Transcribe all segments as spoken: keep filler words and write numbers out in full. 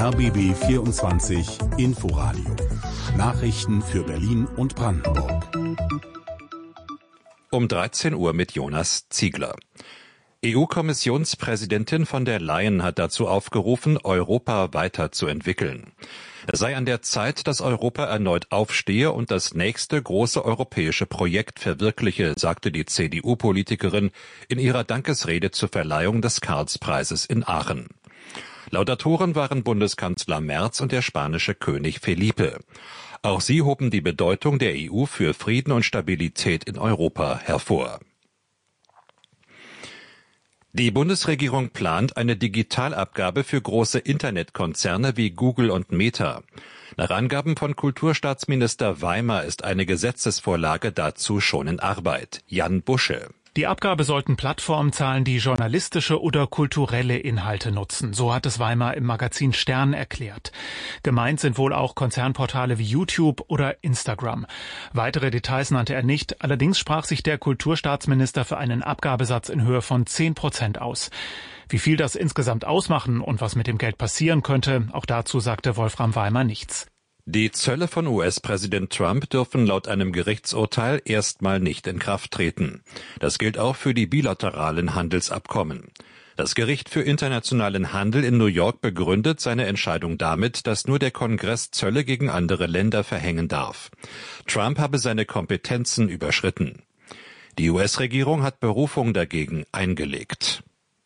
R B B vierundzwanzig Inforadio. Nachrichten für Berlin und Brandenburg. Um dreizehn Uhr mit Jonas Ziegler. E U-Kommissionspräsidentin von der Leyen hat dazu aufgerufen, Europa weiterzuentwickeln. Es sei an der Zeit, dass Europa erneut aufstehe und das nächste große europäische Projekt verwirkliche, sagte die C D U-Politikerin in ihrer Dankesrede zur Verleihung des Karlspreises in Aachen. Laudatoren waren Bundeskanzler Merz und der spanische König Felipe. Auch sie hoben die Bedeutung der E U für Frieden und Stabilität in Europa hervor. Die Bundesregierung plant eine Digitalabgabe für große Internetkonzerne wie Google und Meta. Nach Angaben von Kulturstaatsminister Weimer ist eine Gesetzesvorlage dazu schon in Arbeit. Jan Busche. Die Abgabe sollten Plattformen zahlen, die journalistische oder kulturelle Inhalte nutzen. So hat es Weimer im Magazin Stern erklärt. Gemeint sind wohl auch Konzernportale wie YouTube oder Instagram. Weitere Details nannte er nicht. Allerdings sprach sich der Kulturstaatsminister für einen Abgabesatz in Höhe von zehn Prozent aus. Wie viel das insgesamt ausmachen und was mit dem Geld passieren könnte, auch dazu sagte Wolfram Weimer nichts. Die Zölle von U S-Präsident Trump dürfen laut einem Gerichtsurteil erstmal nicht in Kraft treten. Das gilt auch für die bilateralen Handelsabkommen. Das Gericht für internationalen Handel in New York begründet seine Entscheidung damit, dass nur der Kongress Zölle gegen andere Länder verhängen darf. Trump habe seine Kompetenzen überschritten. Die U S-Regierung hat Berufung dagegen eingelegt.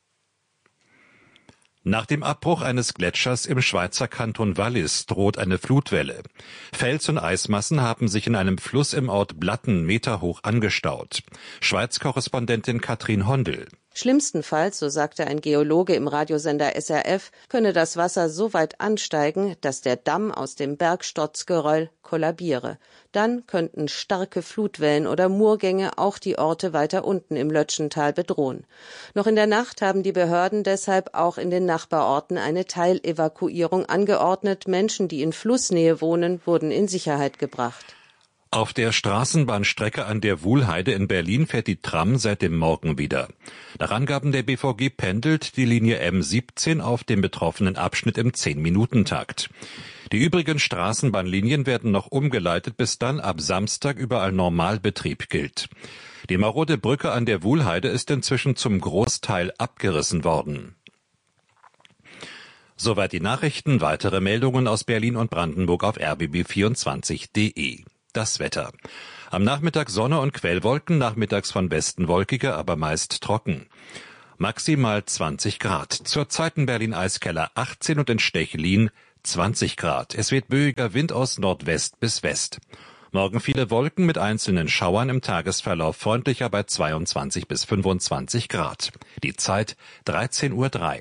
Nach dem Abbruch eines Gletschers im Schweizer Kanton Wallis droht eine Flutwelle. Fels- und Eismassen haben sich in einem Fluss im Ort Blatten meterhoch angestaut. Schweiz-Korrespondentin Katrin Hondel. Schlimmstenfalls, so sagte ein Geologe im Radiosender S R F, könne das Wasser so weit ansteigen, dass der Damm aus dem Bergsturzgeröll kollabiere. Dann könnten starke Flutwellen oder Murgänge auch die Orte weiter unten im Lötschental bedrohen. Noch in der Nacht haben die Behörden deshalb auch in den Nachbarorten eine Teilevakuierung angeordnet. Menschen, die in Flussnähe wohnen, wurden in Sicherheit gebracht. Auf der Straßenbahnstrecke an der Wuhlheide in Berlin fährt die Tram seit dem Morgen wieder. Nach Angaben der B V G pendelt die Linie M siebzehn auf dem betroffenen Abschnitt im zehn-Minuten-Takt. Die übrigen Straßenbahnlinien werden noch umgeleitet, bis dann ab Samstag überall Normalbetrieb gilt. Die marode Brücke an der Wuhlheide ist inzwischen zum Großteil abgerissen worden. Soweit die Nachrichten. Weitere Meldungen aus Berlin und Brandenburg auf R B B vierundzwanzig punkt de. Das Wetter. Am Nachmittag Sonne und Quellwolken, nachmittags von Westen wolkiger, aber meist trocken. Maximal zwanzig Grad. Zurzeit in Berlin Eiskeller achtzehn und in Stechlin zwanzig Grad. Es weht böiger Wind aus Nordwest bis West. Morgen viele Wolken mit einzelnen Schauern, im Tagesverlauf freundlicher bei zweiundzwanzig bis fünfundzwanzig Grad. Die Zeit dreizehn Uhr drei.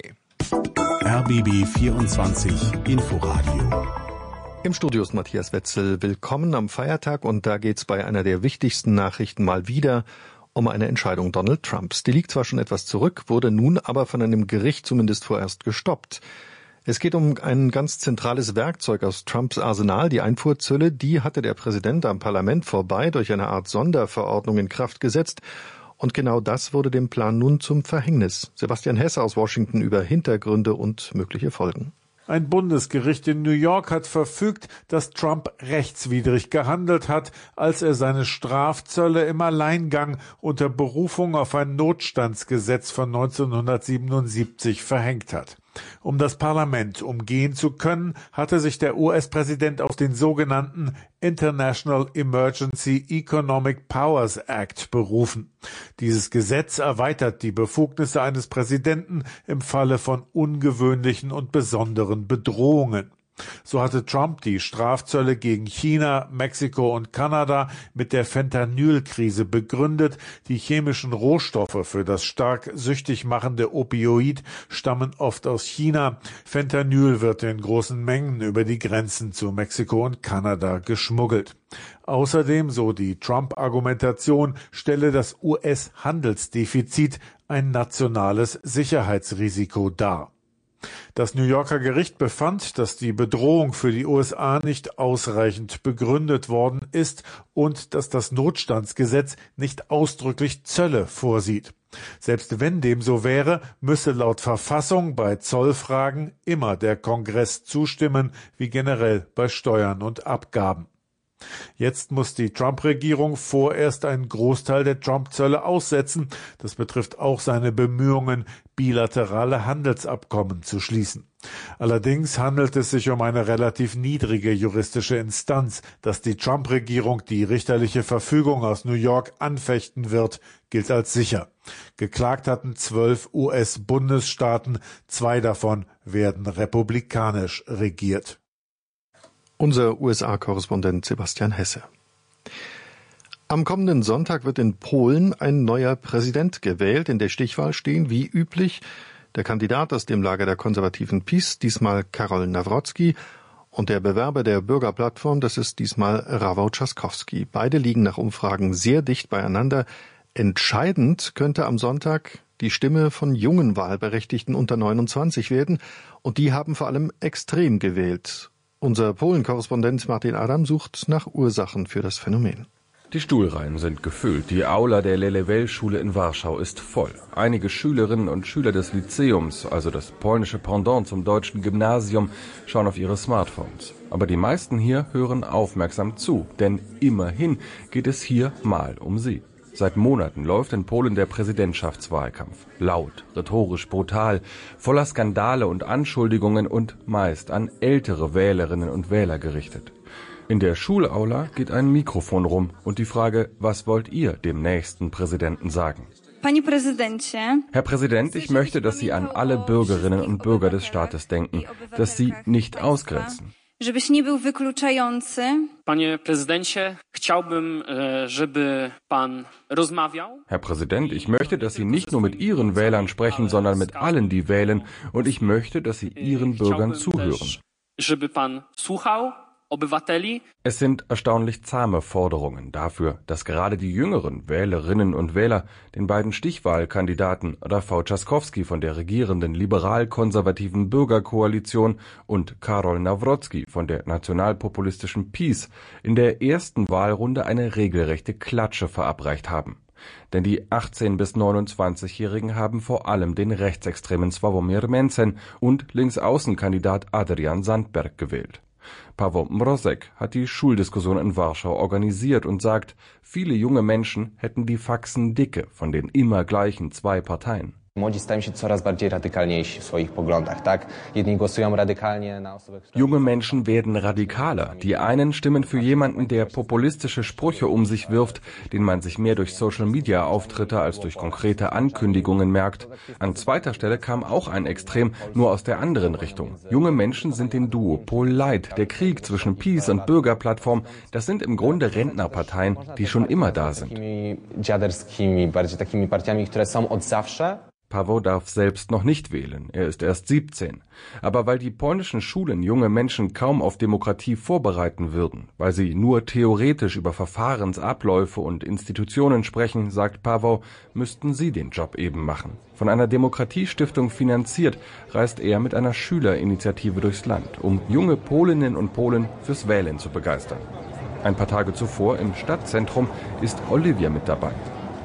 R B B vierundzwanzig Inforadio. Im Studio ist Matthias Wetzel. Willkommen am Feiertag, und da geht's bei einer der wichtigsten Nachrichten mal wieder um eine Entscheidung Donald Trumps. Die liegt zwar schon etwas zurück, wurde nun aber von einem Gericht zumindest vorerst gestoppt. Es geht um ein ganz zentrales Werkzeug aus Trumps Arsenal, die Einfuhrzölle. Die hatte der Präsident am Parlament vorbei durch eine Art Sonderverordnung in Kraft gesetzt. Und genau das wurde dem Plan nun zum Verhängnis. Sebastian Hesse aus Washington über Hintergründe und mögliche Folgen. Ein Bundesgericht in New York hat verfügt, dass Trump rechtswidrig gehandelt hat, als er seine Strafzölle im Alleingang unter Berufung auf ein Notstandsgesetz von neunzehnhundertsiebenundsiebzig verhängt hat. Um das Parlament umgehen zu können, hatte sich der U S-Präsident auf den sogenannten International Emergency Economic Powers Act berufen. Dieses Gesetz erweitert die Befugnisse eines Präsidenten im Falle von ungewöhnlichen und besonderen Bedrohungen. So hatte Trump die Strafzölle gegen China, Mexiko und Kanada mit der Fentanyl-Krise begründet. Die chemischen Rohstoffe für das stark süchtig machende Opioid stammen oft aus China. Fentanyl wird in großen Mengen über die Grenzen zu Mexiko und Kanada geschmuggelt. Außerdem, so die Trump-Argumentation, stelle das U S-Handelsdefizit ein nationales Sicherheitsrisiko dar. Das New Yorker Gericht befand, dass die Bedrohung für die U S A nicht ausreichend begründet worden ist und dass das Notstandsgesetz nicht ausdrücklich Zölle vorsieht. Selbst wenn dem so wäre, müsse laut Verfassung bei Zollfragen immer der Kongress zustimmen, wie generell bei Steuern und Abgaben. Jetzt muss die Trump-Regierung vorerst einen Großteil der Trump-Zölle aussetzen. Das betrifft auch seine Bemühungen, bilaterale Handelsabkommen zu schließen. Allerdings handelt es sich um eine relativ niedrige juristische Instanz. Dass die Trump-Regierung die richterliche Verfügung aus New York anfechten wird, gilt als sicher. Geklagt hatten zwölf U S-Bundesstaaten, zwei davon werden republikanisch regiert. Unser U S A-Korrespondent Sebastian Hesse. Am kommenden Sonntag wird in Polen ein neuer Präsident gewählt. In der Stichwahl stehen, wie üblich, der Kandidat aus dem Lager der konservativen PiS, diesmal Karol Nawrocki, und der Bewerber der Bürgerplattform, das ist diesmal Rafał Trzaskowski. Beide liegen nach Umfragen sehr dicht beieinander. Entscheidend könnte am Sonntag die Stimme von jungen Wahlberechtigten unter neunundzwanzig werden, und die haben vor allem extrem gewählt. Unser Polen-Korrespondent Martin Adam sucht nach Ursachen für das Phänomen. Die Stuhlreihen sind gefüllt. Die Aula der Lelewel-Schule in Warschau ist voll. Einige Schülerinnen und Schüler des Lyzeums, also das polnische Pendant zum deutschen Gymnasium, schauen auf ihre Smartphones. Aber die meisten hier hören aufmerksam zu, denn immerhin geht es hier mal um sie. Seit Monaten läuft in Polen der Präsidentschaftswahlkampf. Laut, rhetorisch brutal, voller Skandale und Anschuldigungen und meist an ältere Wählerinnen und Wähler gerichtet. In der Schulaula geht ein Mikrofon rum und die Frage, was wollt ihr dem nächsten Präsidenten sagen? Herr Präsident, ich möchte, dass Sie an alle Bürgerinnen und Bürger des Staates denken, dass Sie nicht ausgrenzen. Żebyś nie był wykluczający. Panie prezydencie, chciałbym, żeby pan rozmawiał. Herr Präsident, ich möchte, dass Sie nicht nur mit Ihren Wählern sprechen, sondern mit allen, die wählen, und ich möchte, dass Sie Ihren Bürgern zuhören. Żeby pan słuchał obywateli. Es sind erstaunlich zahme Forderungen dafür, dass gerade die jüngeren Wählerinnen und Wähler den beiden Stichwahlkandidaten Rafał Trzaskowski von der regierenden liberal-konservativen Bürgerkoalition und Karol Nawrocki von der nationalpopulistischen PiS in der ersten Wahlrunde eine regelrechte Klatsche verabreicht haben. Denn die achtzehn- bis neunundzwanzigjährigen haben vor allem den rechtsextremen Sławomir Mencen und Linksaußenkandidat Adrian Zandberg gewählt. Paweł Mrozek hat die Schuldiskussion in Warschau organisiert und sagt, viele junge Menschen hätten die Faxen dicke von den immer gleichen zwei Parteien. Junge Menschen werden radikaler. Die einen stimmen für jemanden, der populistische Sprüche um sich wirft, den man sich mehr durch Social-Media-Auftritte als durch konkrete Ankündigungen merkt. An zweiter Stelle kam auch ein Extrem, nur aus der anderen Richtung. Junge Menschen sind dem Duopol leid. Der Krieg zwischen PiS und Bürgerplattform, das sind im Grunde Rentnerparteien, die schon immer da sind. Paweł darf selbst noch nicht wählen, er ist erst siebzehn. Aber weil die polnischen Schulen junge Menschen kaum auf Demokratie vorbereiten würden, weil sie nur theoretisch über Verfahrensabläufe und Institutionen sprechen, sagt Paweł, müssten sie den Job eben machen. Von einer Demokratiestiftung finanziert, reist er mit einer Schülerinitiative durchs Land, um junge Polinnen und Polen fürs Wählen zu begeistern. Ein paar Tage zuvor im Stadtzentrum ist Olivia mit dabei.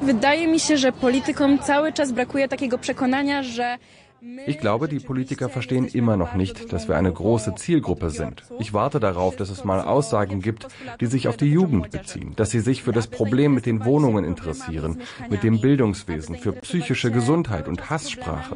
Ich glaube, die Politiker verstehen immer noch nicht, dass wir eine große Zielgruppe sind. Ich warte darauf, dass es mal Aussagen gibt, die sich auf die Jugend beziehen, dass sie sich für das Problem mit den Wohnungen interessieren, mit dem Bildungswesen, für psychische Gesundheit und Hasssprache.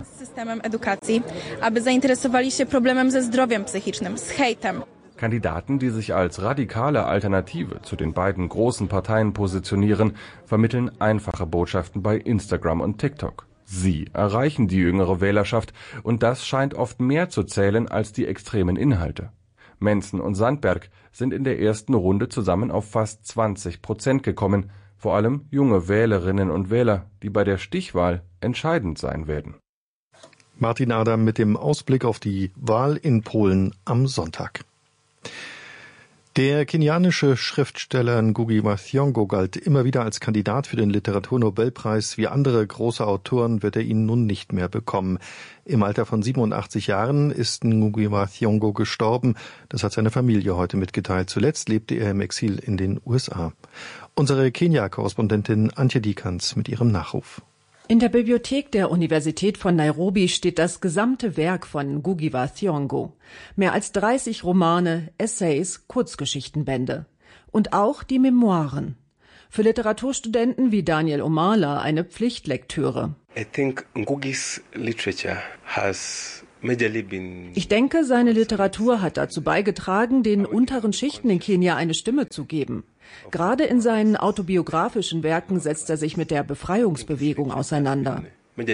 Kandidaten, die sich als radikale Alternative zu den beiden großen Parteien positionieren, vermitteln einfache Botschaften bei Instagram und TikTok. Sie erreichen die jüngere Wählerschaft und das scheint oft mehr zu zählen als die extremen Inhalte. Mencen und Zandberg sind in der ersten Runde zusammen auf fast zwanzig Prozent gekommen, vor allem junge Wählerinnen und Wähler, die bei der Stichwahl entscheidend sein werden. Martin Adam mit dem Ausblick auf die Wahl in Polen am Sonntag. Der kenianische Schriftsteller Ngugi wa Thiong'o galt immer wieder als Kandidat für den Literaturnobelpreis. Wie andere große Autoren wird er ihn nun nicht mehr bekommen. Im Alter von siebenundachtzig Jahren ist Ngugi wa Thiong'o gestorben. Das hat seine Familie heute mitgeteilt. Zuletzt lebte er im Exil in den U S A. Unsere Kenia-Korrespondentin Antje Diekanz mit ihrem Nachruf. In der Bibliothek der Universität von Nairobi steht das gesamte Werk von Ngugi wa Thiong'o. Mehr als dreißig Romane, Essays, Kurzgeschichtenbände. Und auch die Memoiren. Für Literaturstudenten wie Daniel Omala eine Pflichtlektüre. I think Ngugi's literature has majorly been Ich denke, seine Literatur hat dazu beigetragen, den unteren Schichten in Kenia eine Stimme zu geben. Gerade in seinen autobiografischen Werken setzt er sich mit der Befreiungsbewegung auseinander.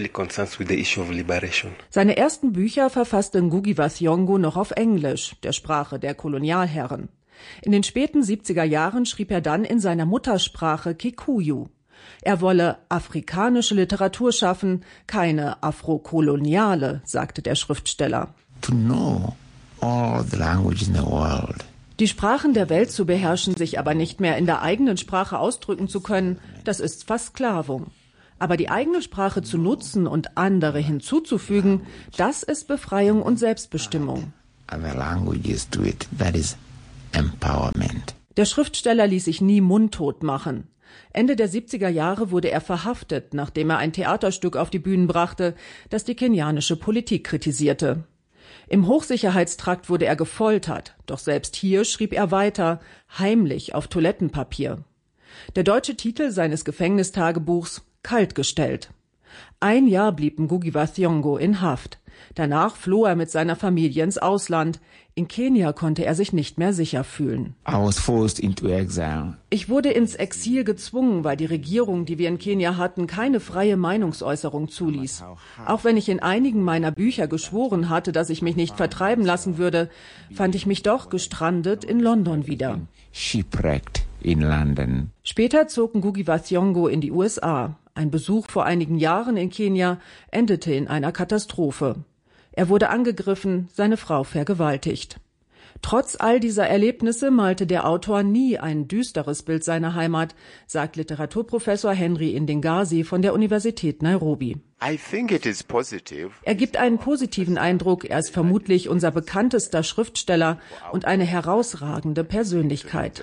Seine ersten Bücher verfasste Ngugi wa Thiong'o noch auf Englisch, der Sprache der Kolonialherren. In den späten siebziger Jahren schrieb er dann in seiner Muttersprache Kikuyu. Er wolle afrikanische Literatur schaffen, keine afrokoloniale, sagte der Schriftsteller. To know all the languages in the world. Die Sprachen der Welt zu beherrschen, sich aber nicht mehr in der eigenen Sprache ausdrücken zu können, das ist Versklavung. Aber die eigene Sprache zu nutzen und andere hinzuzufügen, das ist Befreiung und Selbstbestimmung. Other languages to it, that is empowerment. Der Schriftsteller ließ sich nie mundtot machen. Ende der siebziger Jahre wurde er verhaftet, nachdem er ein Theaterstück auf die Bühnen brachte, das die kenianische Politik kritisierte. Im Hochsicherheitstrakt wurde er gefoltert, doch selbst hier schrieb er weiter, heimlich auf Toilettenpapier. Der deutsche Titel seines Gefängnistagebuchs: Kaltgestellt. Ein Jahr blieb Ngugi wa Thiong'o in Haft. Danach floh er mit seiner Familie ins Ausland. In Kenia konnte er sich nicht mehr sicher fühlen. I was forced into exile. Ich wurde ins Exil gezwungen, weil die Regierung, die wir in Kenia hatten, keine freie Meinungsäußerung zuließ. Auch wenn ich in einigen meiner Bücher geschworen hatte, dass ich mich nicht vertreiben lassen würde, fand ich mich doch gestrandet in London wieder. Shipwrecked in London. Später zog Ngugi wa Thiong'o in die U S A. Ein Besuch vor einigen Jahren in Kenia endete in einer Katastrophe. Er wurde angegriffen, seine Frau vergewaltigt. Trotz all dieser Erlebnisse malte der Autor nie ein düsteres Bild seiner Heimat, sagt Literaturprofessor Henry Indingasi von der Universität Nairobi. I think it is positive. Er gibt einen positiven Eindruck, er ist vermutlich unser bekanntester Schriftsteller und eine herausragende Persönlichkeit.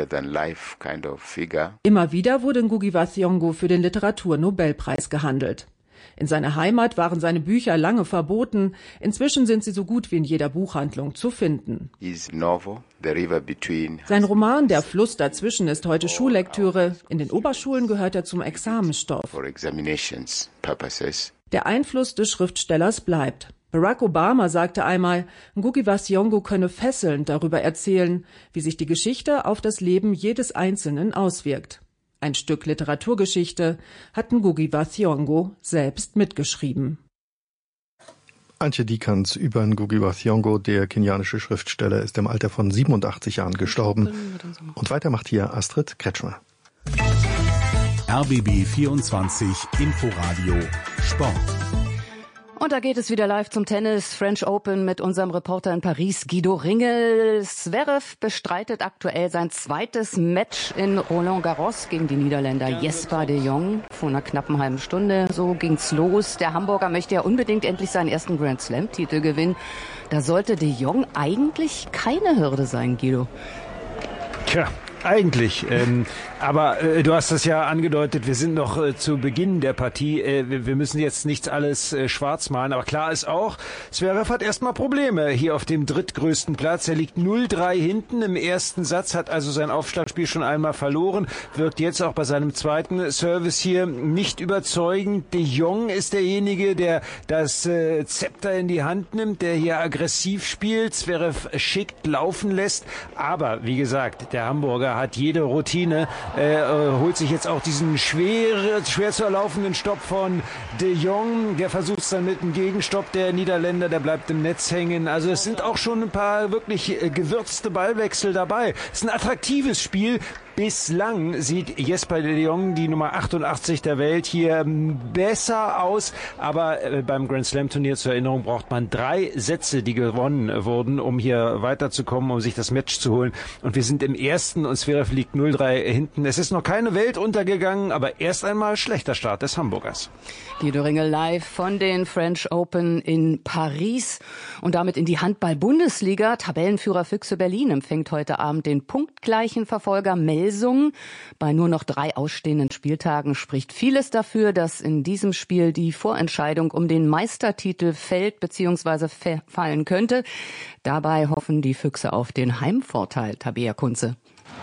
Kind of figure. Immer wieder wurde Ngugi wa Thiong'o für den Literaturnobelpreis gehandelt. In seiner Heimat waren seine Bücher lange verboten. Inzwischen sind sie so gut wie in jeder Buchhandlung zu finden. Novel, The River Between. Sein Roman Der Fluss dazwischen ist heute Schullektüre. In den Oberschulen gehört er zum Examensstoff. For examinations purposes. Der Einfluss des Schriftstellers bleibt. Barack Obama sagte einmal, Ngugi wa Thiong'o könne fesselnd darüber erzählen, wie sich die Geschichte auf das Leben jedes Einzelnen auswirkt. Ein Stück Literaturgeschichte hat Ngugi wa Thiong'o selbst mitgeschrieben. Antje Dieckans über Ngugi wa Thiong'o, der kenianische Schriftsteller, ist im Alter von siebenundachtzig Jahren gestorben. Und weiter macht hier Astrid Kretschmer. R B B vierundzwanzig Inforadio Sport. Und da geht es wieder live zum Tennis, French Open mit unserem Reporter in Paris, Guido Ringel. Zverev bestreitet aktuell sein zweites Match in Roland Garros gegen die Niederländer Jesper de Jong. Vor einer knappen halben Stunde, so ging's los. Der Hamburger möchte ja unbedingt endlich seinen ersten Grand Slam-Titel gewinnen. Da sollte de Jong eigentlich keine Hürde sein, Guido. Tja. Eigentlich, ähm, aber äh, du hast das ja angedeutet, wir sind noch äh, zu Beginn der Partie, äh, wir, wir müssen jetzt nicht alles äh, schwarz malen, aber klar ist auch, Zverev hat erstmal Probleme hier auf dem drittgrößten Platz, er liegt null drei hinten im ersten Satz, hat also sein Aufschlagspiel schon einmal verloren, wirkt jetzt auch bei seinem zweiten Service hier nicht überzeugend. De Jong ist derjenige, der das äh, Zepter in die Hand nimmt, der hier aggressiv spielt, Zverev schickt laufen lässt, aber wie gesagt, der Hamburger hat jede Routine, äh, äh, holt sich jetzt auch diesen schwer, schwer zu erlaufenden Stopp von de Jong, der versucht es dann mit einem Gegenstopp, der Niederländer, der bleibt im Netz hängen, also es sind auch schon ein paar wirklich äh, gewürzte Ballwechsel dabei. Es ist ein attraktives Spiel. Bislang sieht Jesper de Jong, die Nummer achtundachtzig der Welt, hier besser aus. Aber äh, beim Grand Slam Turnier zur Erinnerung braucht man drei Sätze, die gewonnen wurden, um hier weiterzukommen, um sich das Match zu holen. Und wir sind im ersten und Zverev liegt null drei hinten. Es ist noch keine Welt untergegangen, aber erst einmal schlechter Start des Hamburgers. Guido Ringel live von den French Open in Paris und damit in die Handball-Bundesliga. Tabellenführer Füchse Berlin empfängt heute Abend den punktgleichen Verfolger Mel Melsungen. Bei nur noch drei ausstehenden Spieltagen spricht vieles dafür, dass in diesem Spiel die Vorentscheidung um den Meistertitel fällt bzw. fallen könnte. Dabei hoffen die Füchse auf den Heimvorteil. Tabea Kunze.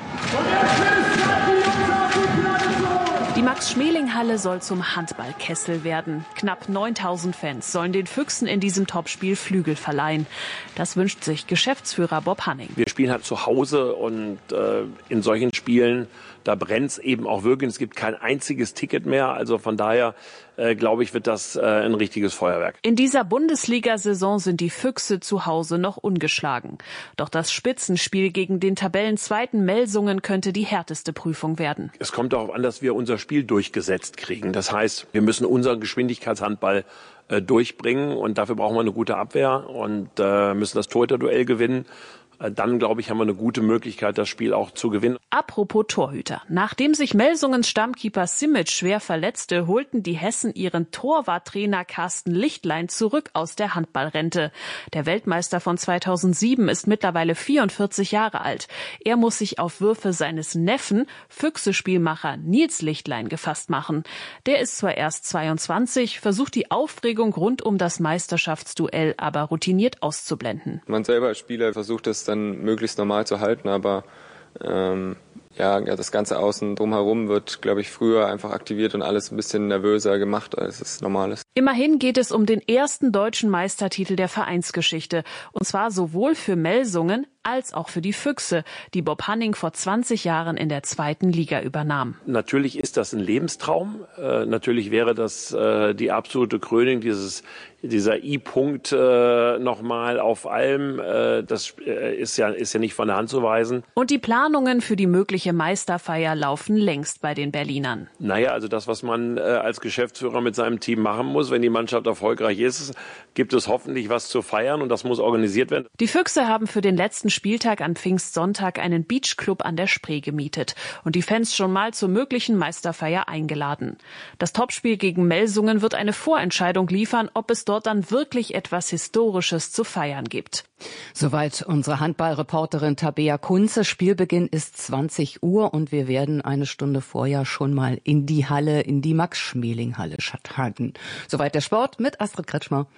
Die Max-Schmeling-Halle soll zum Handballkessel werden. Knapp neuntausend Fans sollen den Füchsen in diesem Topspiel Flügel verleihen. Das wünscht sich Geschäftsführer Bob Hanning. Wir spielen halt zu Hause und äh, in solchen Spielen, da brennt es eben auch wirklich. Es gibt kein einziges Ticket mehr. Also von daher, äh, glaube ich, wird das äh, ein richtiges Feuerwerk. In dieser Bundesliga-Saison sind die Füchse zu Hause noch ungeschlagen. Doch das Spitzenspiel gegen den Tabellenzweiten Melsungen könnte die härteste Prüfung werden. Es kommt darauf an, dass wir unser Spiel durchgesetzt kriegen. Das heißt, wir müssen unseren Geschwindigkeitshandball äh, durchbringen und dafür brauchen wir eine gute Abwehr und äh, müssen das Torhüterduell gewinnen. Dann, glaube ich, haben wir eine gute Möglichkeit, das Spiel auch zu gewinnen. Apropos Torhüter. Nachdem sich Melsungens Stammkeeper Simic schwer verletzte, holten die Hessen ihren Torwarttrainer Carsten Lichtlein zurück aus der Handballrente. Der Weltmeister von zweitausendsieben ist mittlerweile vierundvierzig Jahre alt. Er muss sich auf Würfe seines Neffen, Füchse-Spielmacher Nils Lichtlein, gefasst machen. Der ist zwar erst zweiundzwanzig, versucht die Aufregung rund um das Meisterschaftsduell aber routiniert auszublenden. Man selber als Spieler versucht es dann möglichst normal zu halten, aber ähm, ja, das ganze Außen drumherum wird, glaube ich, früher einfach aktiviert und alles ein bisschen nervöser gemacht, als es normal ist. Immerhin geht es um den ersten deutschen Meistertitel der Vereinsgeschichte. Und zwar sowohl für Melsungen als auch für die Füchse, die Bob Hanning vor zwanzig Jahren in der zweiten Liga übernahm. Natürlich ist das ein Lebenstraum. Äh, natürlich wäre das äh, die absolute Krönung, dieses, dieser I-Punkt äh, nochmal auf allem. Äh, das äh, ist ja, ist ja nicht von der Hand zu weisen. Und die Planungen für die mögliche Meisterfeier laufen längst bei den Berlinern. Naja, also das, was man äh, als Geschäftsführer mit seinem Team machen muss, wenn die Mannschaft erfolgreich ist, gibt es hoffentlich was zu feiern und das muss organisiert werden. Die Füchse haben für den letzten Spieltag an Pfingstsonntag einen Beachclub an der Spree gemietet und die Fans schon mal zur möglichen Meisterfeier eingeladen. Das Topspiel gegen Melsungen wird eine Vorentscheidung liefern, ob es dort dann wirklich etwas Historisches zu feiern gibt. Soweit unsere Handballreporterin Tabea Kunze. Spielbeginn ist zwanzig Uhr und wir werden eine Stunde vorher schon mal in die Halle, in die Max-Schmeling-Halle schalten. Soweit der Sport mit Astrid Kretschmer.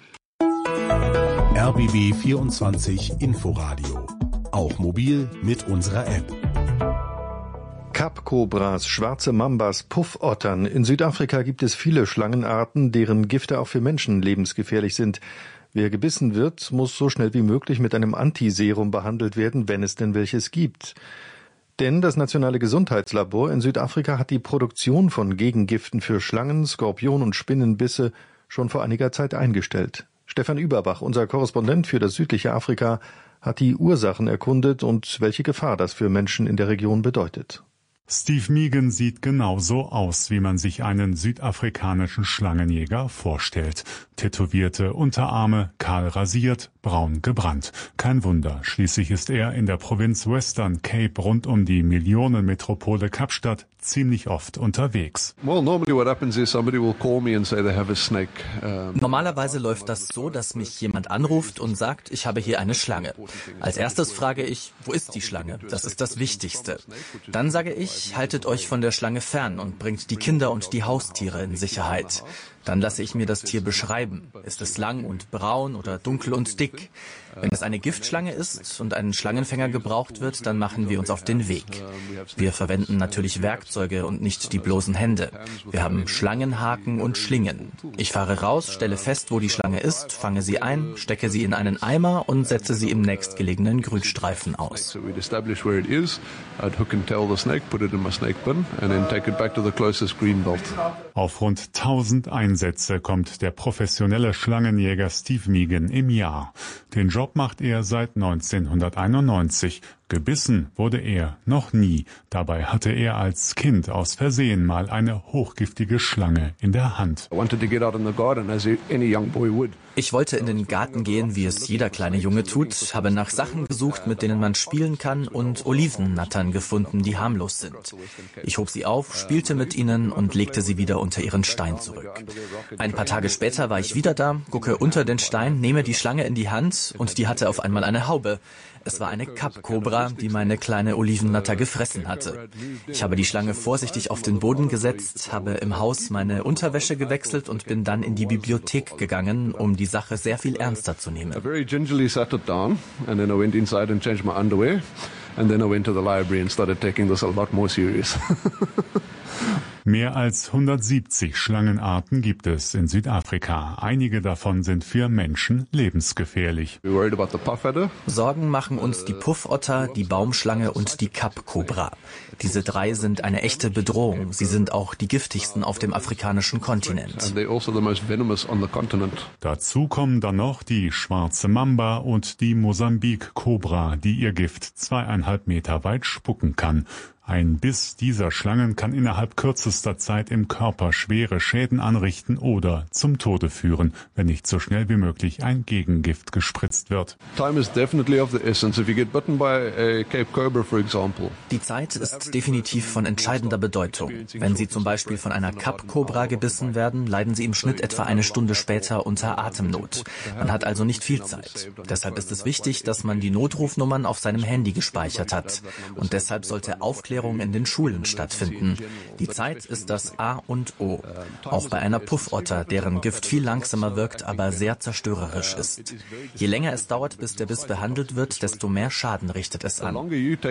R B B vierundzwanzig Inforadio. Auch mobil mit unserer App. Kappkobras, schwarze Mambas, Puffottern. In Südafrika gibt es viele Schlangenarten, deren Gifte auch für Menschen lebensgefährlich sind. Wer gebissen wird, muss so schnell wie möglich mit einem Antiserum behandelt werden, wenn es denn welches gibt. Denn das Nationale Gesundheitslabor in Südafrika hat die Produktion von Gegengiften für Schlangen, Skorpion und Spinnenbisse schon vor einiger Zeit eingestellt. Stefan Überbach, unser Korrespondent für das südliche Afrika, hat die Ursachen erkundet und welche Gefahr das für Menschen in der Region bedeutet. Steve Megan sieht genauso aus, wie man sich einen südafrikanischen Schlangenjäger vorstellt. Tätowierte Unterarme, kahl rasiert, braun gebrannt. Kein Wunder, schließlich ist er in der Provinz Western Cape rund um die Millionenmetropole Kapstadt ziemlich oft unterwegs. Normalerweise läuft das so, dass mich jemand anruft und sagt, ich habe hier eine Schlange. Als erstes frage ich, wo ist die Schlange? Das ist das Wichtigste. Dann sage ich, haltet euch von der Schlange fern und bringt die Kinder und die Haustiere in Sicherheit. Dann lasse ich mir das Tier beschreiben. Ist es lang und braun oder dunkel und dick? Wenn es eine Giftschlange ist und ein Schlangenfänger gebraucht wird, dann machen wir uns auf den Weg. Wir verwenden natürlich Werkzeuge und nicht die bloßen Hände. Wir haben Schlangenhaken und Schlingen. Ich fahre raus, stelle fest, wo die Schlange ist, fange sie ein, stecke sie in einen Eimer und setze sie im nächstgelegenen Grünstreifen aus. Auf rund tausend Einsätze kommt der professionelle Schlangenjäger Steve Megan im Jahr. Den Job macht er seit neunzehnhunderteinundneunzig. Gebissen wurde er noch nie. Dabei hatte er als Kind aus Versehen mal eine hochgiftige Schlange in der Hand. Ich wollte in den Garten gehen, wie es jeder kleine Junge tut, habe nach Sachen gesucht, mit denen man spielen kann und Olivennattern gefunden, die harmlos sind. Ich hob sie auf, spielte mit ihnen und legte sie wieder unter ihren Stein zurück. Ein paar Tage später war ich wieder da, gucke unter den Stein, nehme die Schlange in die Hand und die hatte auf einmal eine Haube. Es war eine Kappkobra, die meine kleine Olivennatter gefressen hatte. Ich habe die Schlange vorsichtig auf den Boden gesetzt, habe im Haus meine Unterwäsche gewechselt und bin dann in die Bibliothek gegangen, um die Sache sehr viel ernster zu nehmen. And then I went to the library and started taking this a lot more serious. Mehr als hundertsiebzig Schlangenarten gibt es in Südafrika. Einige davon sind für Menschen lebensgefährlich. Sorgen machen uns die Puffotter, die Baumschlange und die Kappkobra. Diese drei sind eine echte Bedrohung. Sie sind auch die giftigsten auf dem afrikanischen Kontinent. Dazu kommen dann noch die schwarze Mamba und die Mosambik-Kobra, die ihr Gift zweieinhalb Meter weit spucken kann. Ein Biss dieser Schlangen kann innerhalb kürzester Zeit im Körper schwere Schäden anrichten oder zum Tode führen, wenn nicht so schnell wie möglich ein Gegengift gespritzt wird. Die Zeit ist definitiv von entscheidender Bedeutung. Wenn Sie zum Beispiel von einer Kappkobra gebissen werden, leiden Sie im Schnitt etwa eine Stunde später unter Atemnot. Man hat also nicht viel Zeit. Deshalb ist es wichtig, dass man die Notrufnummern auf seinem Handy gespeichert hat. Und deshalb sollte Aufklärung in den Schulen stattfinden. Die Zeit ist das A und O. Auch bei einer Puffotter, deren Gift viel langsamer wirkt, aber sehr zerstörerisch ist. Je länger es dauert, bis der Biss behandelt wird, desto mehr Schaden richtet es an.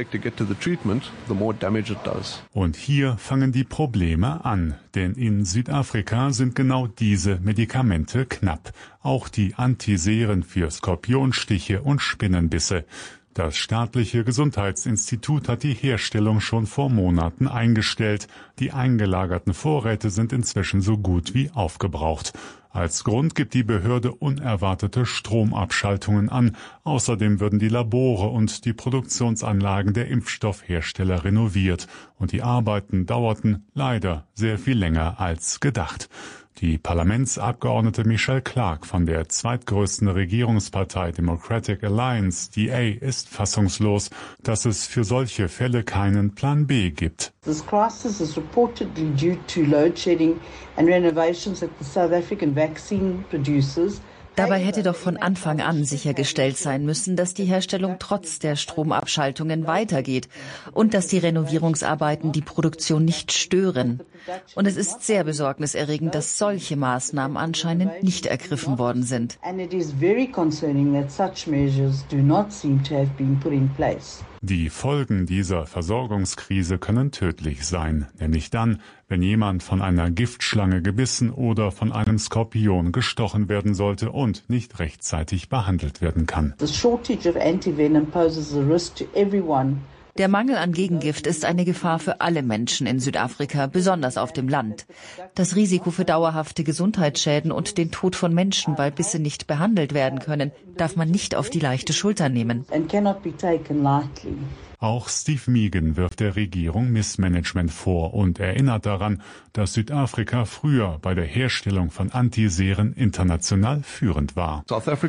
Und hier fangen die Probleme an, denn in Südafrika sind genau diese Medikamente knapp. Auch die Antiseren für Skorpionstiche und Spinnenbisse. Das staatliche Gesundheitsinstitut hat die Herstellung schon vor Monaten eingestellt. Die eingelagerten Vorräte sind inzwischen so gut wie aufgebraucht. Als Grund gibt die Behörde unerwartete Stromabschaltungen an. Außerdem würden die Labore und die Produktionsanlagen der Impfstoffhersteller renoviert. Und die Arbeiten dauerten leider sehr viel länger als gedacht. Die Parlamentsabgeordnete Michelle Clarke von der zweitgrößten Regierungspartei Democratic Alliance, D A, ist fassungslos, dass es für solche Fälle keinen Plan B gibt. This crisis is reportedly due to load shedding and renovations at the South African vaccine producers. Dabei hätte doch von Anfang an sichergestellt sein müssen, dass die Herstellung trotz der Stromabschaltungen weitergeht und dass die Renovierungsarbeiten die Produktion nicht stören. Und es ist sehr besorgniserregend, dass solche Maßnahmen anscheinend nicht ergriffen worden sind. Die Folgen dieser Versorgungskrise können tödlich sein, nämlich dann, wenn jemand von einer Giftschlange gebissen oder von einem Skorpion gestochen werden sollte und nicht rechtzeitig behandelt werden kann. Der Mangel an Gegengift ist eine Gefahr für alle Menschen in Südafrika, besonders auf dem Land. Das Risiko für dauerhafte Gesundheitsschäden und den Tod von Menschen, weil Bisse nicht behandelt werden können, darf man nicht auf die leichte Schulter nehmen. Auch Steve Meagan wirft der Regierung Missmanagement vor und erinnert daran, dass Südafrika früher bei der Herstellung von Antiseren international führend war.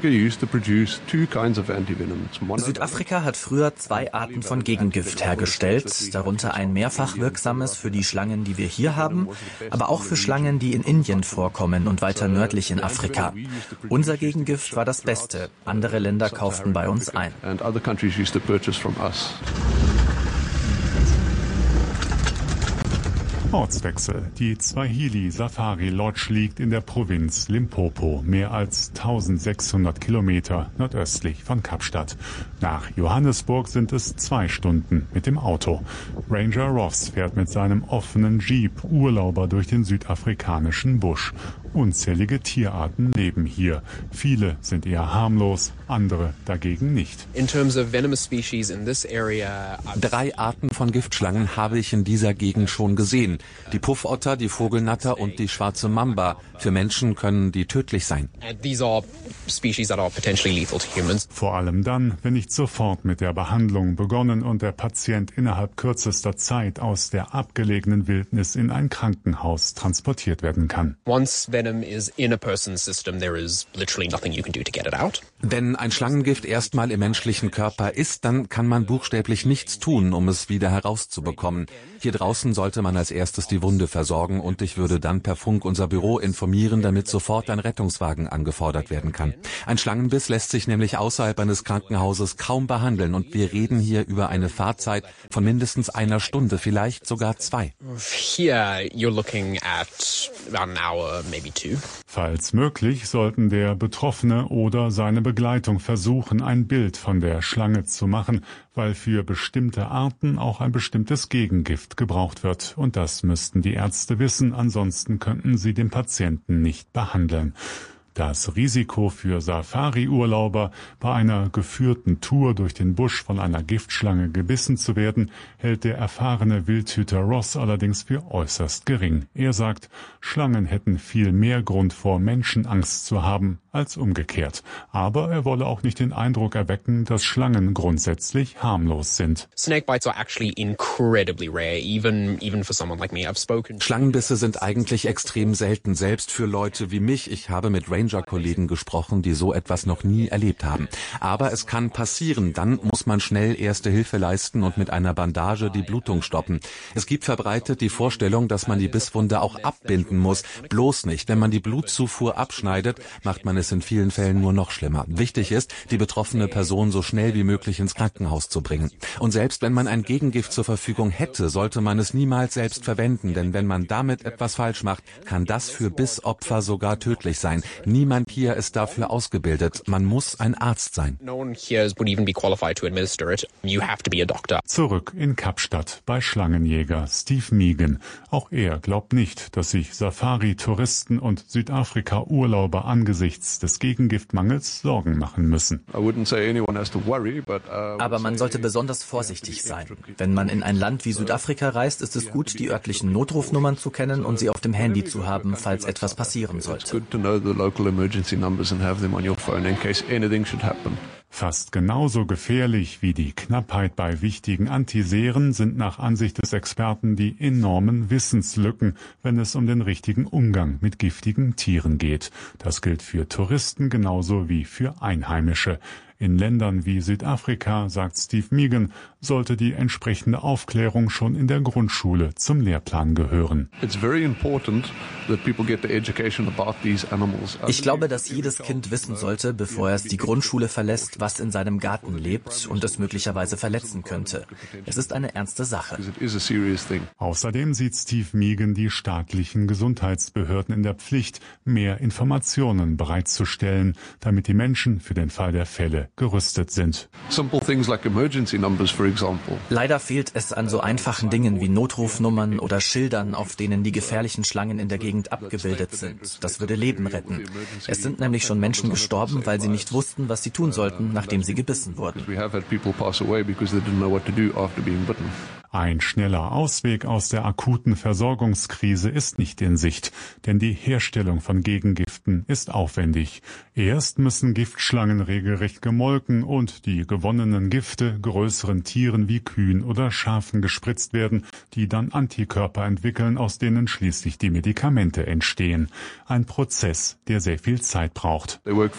Südafrika hat früher zwei Arten von Gegengift hergestellt, darunter ein mehrfach wirksames für die Schlangen, die wir hier haben, aber auch für Schlangen, die in Indien vorkommen und weiter nördlich in Afrika. Unser Gegengift war das Beste. Andere Länder kauften bei uns ein. Ortswechsel. Die Swahili Safari Lodge liegt in der Provinz Limpopo, mehr als eintausendsechshundert Kilometer nordöstlich von Kapstadt. Nach Johannesburg sind es zwei Stunden mit dem Auto. Ranger Ross fährt mit seinem offenen Jeep Urlauber durch den südafrikanischen Busch. Unzählige Tierarten leben hier. Viele sind eher harmlos, andere dagegen nicht. Drei Arten von Giftschlangen habe ich in dieser Gegend schon gesehen. Die Puffotter, die Vogelnatter und die schwarze Mamba. Für Menschen können die tödlich sein. Vor allem dann, wenn nicht sofort mit der Behandlung begonnen und der Patient innerhalb kürzester Zeit aus der abgelegenen Wildnis in ein Krankenhaus transportiert werden kann. venom is in a person's system, there is literally nothing you can do to get it out. Wenn ein Schlangengift erstmal im menschlichen Körper ist, dann kann man buchstäblich nichts tun, um es wieder herauszubekommen. Hier draußen sollte man als erstes die Wunde versorgen und ich würde dann per Funk unser Büro informieren, damit sofort ein Rettungswagen angefordert werden kann. Ein Schlangenbiss lässt sich nämlich außerhalb eines Krankenhauses kaum behandeln und wir reden hier über eine Fahrzeit von mindestens einer Stunde, vielleicht sogar zwei. Here you're looking at about an hour, maybe two. Falls möglich, sollten der Betroffene oder seine Begleitung versuchen, ein Bild von der Schlange zu machen, weil für bestimmte Arten auch ein bestimmtes Gegengift gebraucht wird. Und das müssten die Ärzte wissen, ansonsten könnten sie den Patienten nicht behandeln. Das Risiko für Safari-Urlauber, bei einer geführten Tour durch den Busch von einer Giftschlange gebissen zu werden, hält der erfahrene Wildhüter Ross allerdings für äußerst gering. Er sagt, Schlangen hätten viel mehr Grund vor Menschen Angst zu haben als umgekehrt. Aber er wolle auch nicht den Eindruck erwecken, dass Schlangen grundsätzlich harmlos sind. Snakebites are actually incredibly rare, even even for someone like me. I've spoken. Schlangenbisse sind eigentlich extrem selten, selbst für Leute wie mich. Ich habe mit Ranger-Kollegen gesprochen, die so etwas noch nie erlebt haben. Aber es kann passieren. Dann muss man schnell erste Hilfe leisten und mit einer Bandage die Blutung stoppen. Es gibt verbreitet die Vorstellung, dass man die Bisswunde auch abbinden muss. Bloß nicht. Wenn man die Blutzufuhr abschneidet, macht man es in vielen Fällen nur noch schlimmer. Wichtig ist, die betroffene Person so schnell wie möglich ins Krankenhaus zu bringen. Und selbst wenn man ein Gegengift zur Verfügung hätte, sollte man es niemals selbst verwenden, denn wenn man damit etwas falsch macht, kann das für Bissopfer sogar tödlich sein. Niemand hier ist dafür ausgebildet. Man muss ein Arzt sein. No one here would even be qualified to administer it. You have to be a doctor. Zurück in Kapstadt bei Schlangenjäger Steve Meagan. Auch er glaubt nicht, dass sich Safari-Touristen und Südafrika-Urlauber angesichts des Gegengiftmangels Sorgen machen müssen. Aber man sollte besonders vorsichtig sein. Wenn man in ein Land wie Südafrika reist, ist es gut, die örtlichen Notrufnummern zu kennen und sie auf dem Handy zu haben, falls etwas passieren sollte. Fast genauso gefährlich wie die Knappheit bei wichtigen Antiseren sind nach Ansicht des Experten die enormen Wissenslücken, wenn es um den richtigen Umgang mit giftigen Tieren geht. Das gilt für Touristen genauso wie für Einheimische. In Ländern wie Südafrika, sagt Steve Meagan, sollte die entsprechende Aufklärung schon in der Grundschule zum Lehrplan gehören. Ich glaube, dass jedes Kind wissen sollte, bevor es die Grundschule verlässt, was in seinem Garten lebt und es möglicherweise verletzen könnte. Es ist eine ernste Sache. Außerdem sieht Steve Meagan die staatlichen Gesundheitsbehörden in der Pflicht, mehr Informationen bereitzustellen, damit die Menschen für den Fall der Fälle gerüstet sind. Leider fehlt es an so einfachen Dingen wie Notrufnummern oder Schildern, auf denen die gefährlichen Schlangen in der Gegend abgebildet sind. Das würde Leben retten. Es sind nämlich schon Menschen gestorben, weil sie nicht wussten, was sie tun sollten, nachdem sie gebissen wurden. Ein schneller Ausweg aus der akuten Versorgungskrise ist nicht in Sicht, denn die Herstellung von Gegengiften ist aufwendig. Erst müssen Giftschlangen regelrecht gemolken und die gewonnenen Gifte größeren Tieren wie Kühen oder Schafen gespritzt werden, die dann Antikörper entwickeln, aus denen schließlich die Medikamente entstehen. Ein Prozess, der sehr viel Zeit braucht.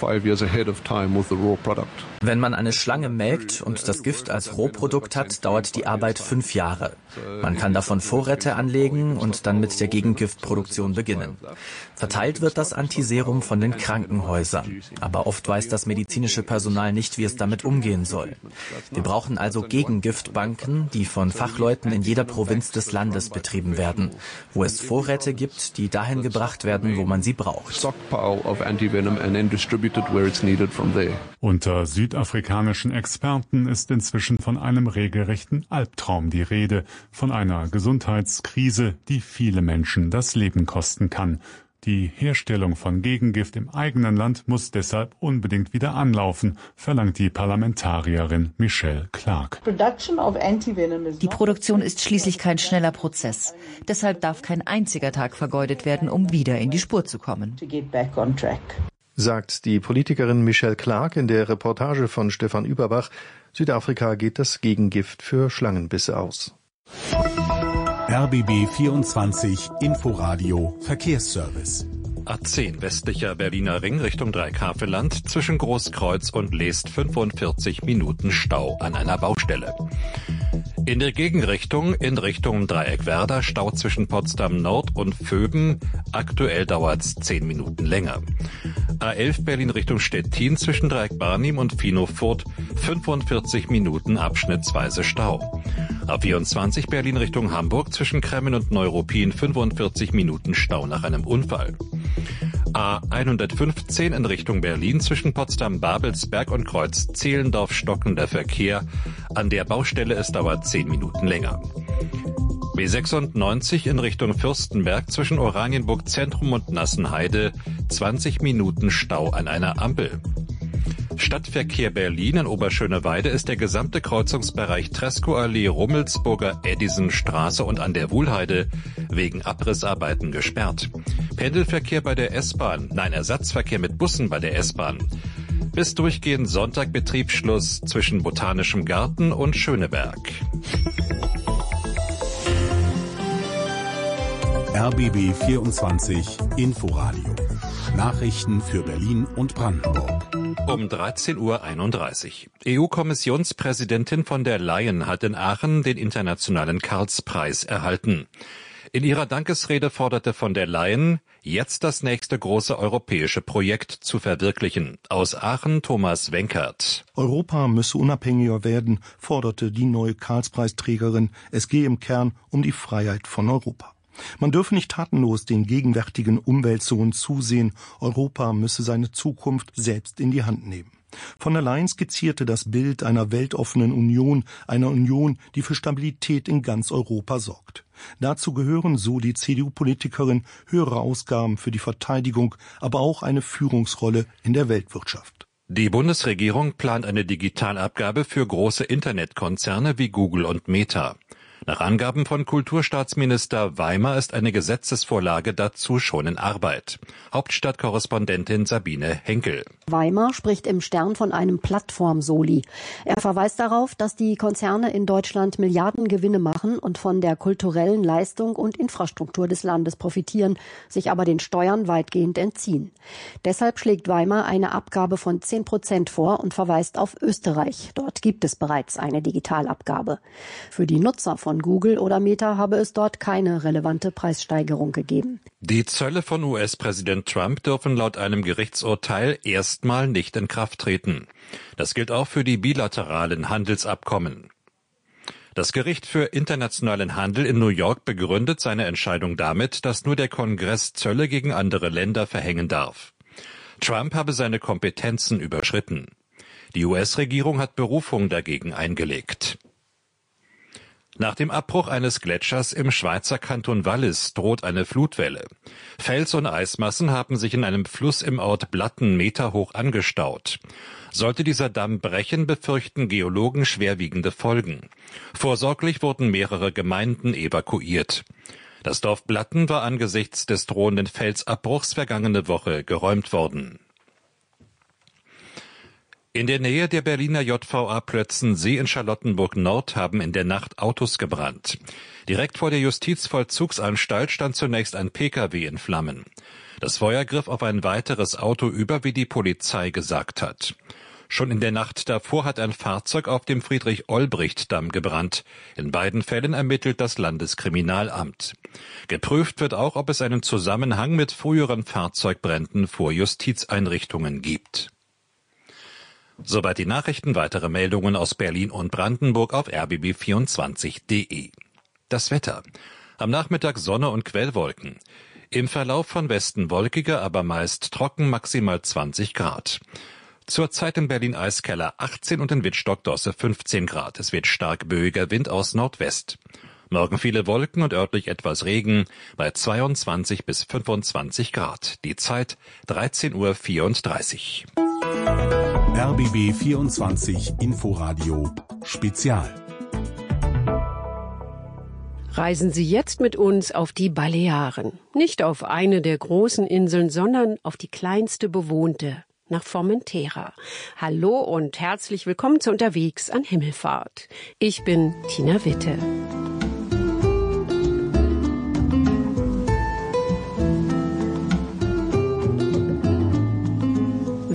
Wenn man eine Schlange melkt und das Gift als Rohprodukt hat, dauert die Arbeit fünf Jahre. Man kann davon Vorräte anlegen und dann mit der Gegengiftproduktion beginnen. Verteilt wird das Antiserum von den Krankenhäusern. Aber oft weiß das medizinische Personal nicht, wie es damit umgehen soll. Wir brauchen also Gegengiftbanken, die von Fachleuten in jeder Provinz des Landes betrieben werden, wo es Vorräte gibt, die dahin gebracht werden, wo man sie braucht. Unter südafrikanischen Experten ist inzwischen von einem regelrechten Albtraum die Rede, von einer Gesundheitskrise, die viele Menschen das Leben kosten kann. Die Herstellung von Gegengift im eigenen Land muss deshalb unbedingt wieder anlaufen, verlangt die Parlamentarierin Michelle Clark. Die Produktion ist schließlich kein schneller Prozess. Deshalb darf kein einziger Tag vergeudet werden, um wieder in die Spur zu kommen. Sagt die Politikerin Michelle Clark in der Reportage von Stefan Überbach. Südafrika geht das Gegengift für Schlangenbisse aus. R B B vierundzwanzig Inforadio Verkehrsservice. A zehn westlicher Berliner Ring Richtung Dreikampeland, zwischen Großkreuz und Leest fünfundvierzig Minuten Stau an einer Baustelle. In der Gegenrichtung, in Richtung Dreieckwerder, Stau zwischen Potsdam Nord und Vöben. Aktuell dauert's zehn Minuten länger. A elf Berlin Richtung Stettin, zwischen Dreieck Barnim und Finofurt, fünfundvierzig Minuten abschnittsweise Stau. A vierundzwanzig Berlin Richtung Hamburg, zwischen Kremmen und Neuruppin, fünfundvierzig Minuten Stau nach einem Unfall. A hundertfünfzehn in Richtung Berlin, zwischen Potsdam-Babelsberg und Kreuz Zehlendorf stockender Verkehr. An der Baustelle es dauert zehn Minuten länger. B sechsundneunzig in Richtung Fürstenberg, zwischen Oranienburg Zentrum und Nassenheide, zwanzig Minuten Stau an einer Ampel. Stadtverkehr Berlin in Oberschöneweide ist der gesamte Kreuzungsbereich Tresckoallee, Rummelsburger Edisonstraße und an der Wuhlheide wegen Abrissarbeiten gesperrt. Pendelverkehr bei der S-Bahn, nein, Ersatzverkehr mit Bussen bei der S-Bahn. Bis durchgehend Sonntag Betriebsschluss zwischen Botanischem Garten und Schöneberg. R B B vierundzwanzig Inforadio. Nachrichten für Berlin und Brandenburg. Um dreizehn Uhr einunddreißig. E U-Kommissionspräsidentin von der Leyen hat in Aachen den internationalen Karlspreis erhalten. In ihrer Dankesrede forderte von der Leyen, jetzt das nächste große europäische Projekt zu verwirklichen. Aus Aachen Thomas Wenkert. Europa müsse unabhängiger werden, forderte die neue Karlspreisträgerin. Es gehe im Kern um die Freiheit von Europa. Man dürfe nicht tatenlos den gegenwärtigen Umwälzungen zusehen. Europa müsse seine Zukunft selbst in die Hand nehmen. Von der Leyen skizzierte das Bild einer weltoffenen Union, einer Union, die für Stabilität in ganz Europa sorgt. Dazu gehören, so die C D U-Politikerin, höhere Ausgaben für die Verteidigung, aber auch eine Führungsrolle in der Weltwirtschaft. Die Bundesregierung plant eine Digitalabgabe für große Internetkonzerne wie Google und Meta. Nach Angaben von Kulturstaatsminister Weimer ist eine Gesetzesvorlage dazu schon in Arbeit. Hauptstadtkorrespondentin Sabine Henkel. Weimer spricht im Stern von einem Plattform-Soli. Er verweist darauf, dass die Konzerne in Deutschland Milliardengewinne machen und von der kulturellen Leistung und Infrastruktur des Landes profitieren, sich aber den Steuern weitgehend entziehen. Deshalb schlägt Weimer eine Abgabe von zehn Prozent vor und verweist auf Österreich. Dort gibt es bereits eine Digitalabgabe. Für die Nutzer von Google oder Meta habe es dort keine relevante Preissteigerung gegeben. Die Zölle von U S-Präsident Trump dürfen laut einem Gerichtsurteil erstmal nicht in Kraft treten. Das gilt auch für die bilateralen Handelsabkommen. Das Gericht für internationalen Handel in New York begründet seine Entscheidung damit, dass nur der Kongress Zölle gegen andere Länder verhängen darf. Trump habe seine Kompetenzen überschritten. Die U S-Regierung hat Berufung dagegen eingelegt. Nach dem Abbruch eines Gletschers im Schweizer Kanton Wallis droht eine Flutwelle. Fels- und Eismassen haben sich in einem Fluss im Ort Blatten meterhoch angestaut. Sollte dieser Damm brechen, befürchten Geologen schwerwiegende Folgen. Vorsorglich wurden mehrere Gemeinden evakuiert. Das Dorf Blatten war angesichts des drohenden Felsabbruchs vergangene Woche geräumt worden. In der Nähe der Berliner J V A Plötzensee in Charlottenburg-Nord haben in der Nacht Autos gebrannt. Direkt vor der Justizvollzugsanstalt stand zunächst ein Pkw in Flammen. Das Feuer griff auf ein weiteres Auto über, wie die Polizei gesagt hat. Schon in der Nacht davor hat ein Fahrzeug auf dem Friedrich-Olbricht-Damm gebrannt. In beiden Fällen ermittelt das Landeskriminalamt. Geprüft wird auch, ob es einen Zusammenhang mit früheren Fahrzeugbränden vor Justizeinrichtungen gibt. Soweit die Nachrichten, weitere Meldungen aus Berlin und Brandenburg auf r b b vierundzwanzig punkt d e. Das Wetter. Am Nachmittag Sonne und Quellwolken. Im Verlauf von Westen wolkiger, aber meist trocken, maximal zwanzig Grad. Zurzeit in Berlin Eiskeller achtzehn und in Wittstock-Dosse fünfzehn Grad. Es wird stark böiger Wind aus Nordwest. Morgen viele Wolken und örtlich etwas Regen bei zweiundzwanzig bis fünfundzwanzig Grad. Die Zeit dreizehn Uhr vierunddreißig. R B B vierundzwanzig Inforadio Spezial. Reisen Sie jetzt mit uns auf die Balearen. Nicht auf eine der großen Inseln, sondern auf die kleinste bewohnte, nach Formentera. Hallo und herzlich willkommen zu Unterwegs an Himmelfahrt. Ich bin Tina Witte.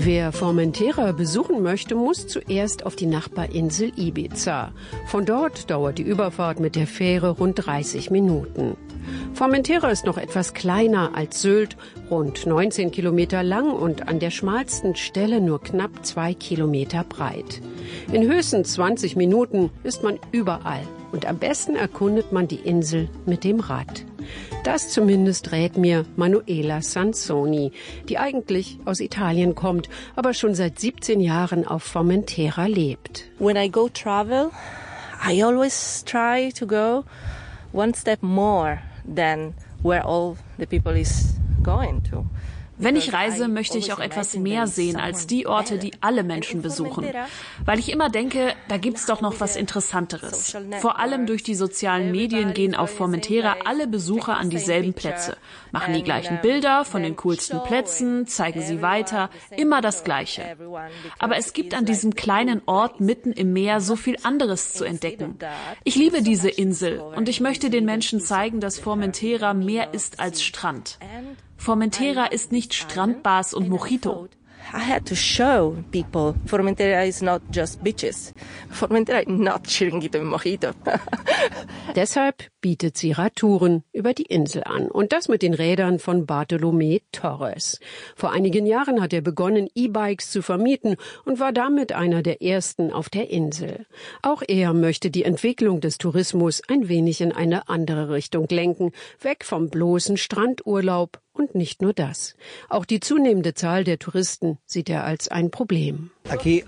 Wer Formentera besuchen möchte, muss zuerst auf die Nachbarinsel Ibiza. Von dort dauert die Überfahrt mit der Fähre rund dreißig Minuten. Formentera ist noch etwas kleiner als Sylt, rund neunzehn Kilometer lang und an der schmalsten Stelle nur knapp zwei Kilometer breit. In höchstens zwanzig Minuten ist man überall und am besten erkundet man die Insel mit dem Rad. Das zumindest rät mir Manuela Sansoni, die eigentlich aus Italien kommt, aber schon seit siebzehn Jahren auf Formentera lebt. When I go travel, I always try to go one step more than where all the people is going to. Wenn ich reise, möchte ich auch etwas mehr sehen als die Orte, die alle Menschen besuchen. Weil ich immer denke, da gibt's doch noch was Interessanteres. Vor allem durch die sozialen Medien gehen auf Formentera alle Besucher an dieselben Plätze, machen die gleichen Bilder von den coolsten Plätzen, zeigen sie weiter, immer das Gleiche. Aber es gibt an diesem kleinen Ort mitten im Meer so viel anderes zu entdecken. Ich liebe diese Insel und ich möchte den Menschen zeigen, dass Formentera mehr ist als Strand. Formentera ist nicht Strandbars und Mojito. I had to show people Formentera is not just beaches. Formentera is not Chiringuito and Mojito. Deshalb bietet sie Radtouren über die Insel an. Und das mit den Rädern von Bartolomé Torres. Vor einigen Jahren hat er begonnen, E-Bikes zu vermieten und war damit einer der ersten auf der Insel. Auch er möchte die Entwicklung des Tourismus ein wenig in eine andere Richtung lenken. Weg vom bloßen Strandurlaub. Und nicht nur das. Auch die zunehmende Zahl der Touristen sieht er als ein Problem. Hier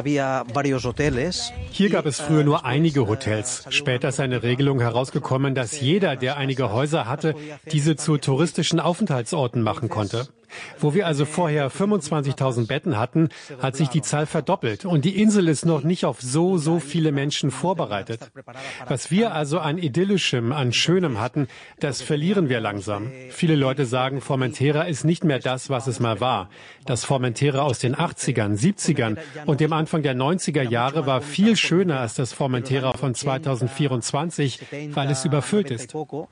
gab es früher nur einige Hotels. Später ist eine Regelung herausgekommen, dass jeder, der einige Häuser hatte, diese zu touristischen Aufenthaltsorten machen konnte. Wo wir also vorher fünfundzwanzigtausend Betten hatten, hat sich die Zahl verdoppelt. Und die Insel ist noch nicht auf so, so viele Menschen vorbereitet. Was wir also an Idyllischem, an Schönem hatten, das verlieren wir langsam. Viele Leute sagen, Formentera ist nicht mehr das, was es mal war. Das Formentera aus den achtzigern, siebzigern und dem Anfang der neunziger Jahre war viel schöner als das Formentera von zweitausendvierundzwanzig, weil es überfüllt ist.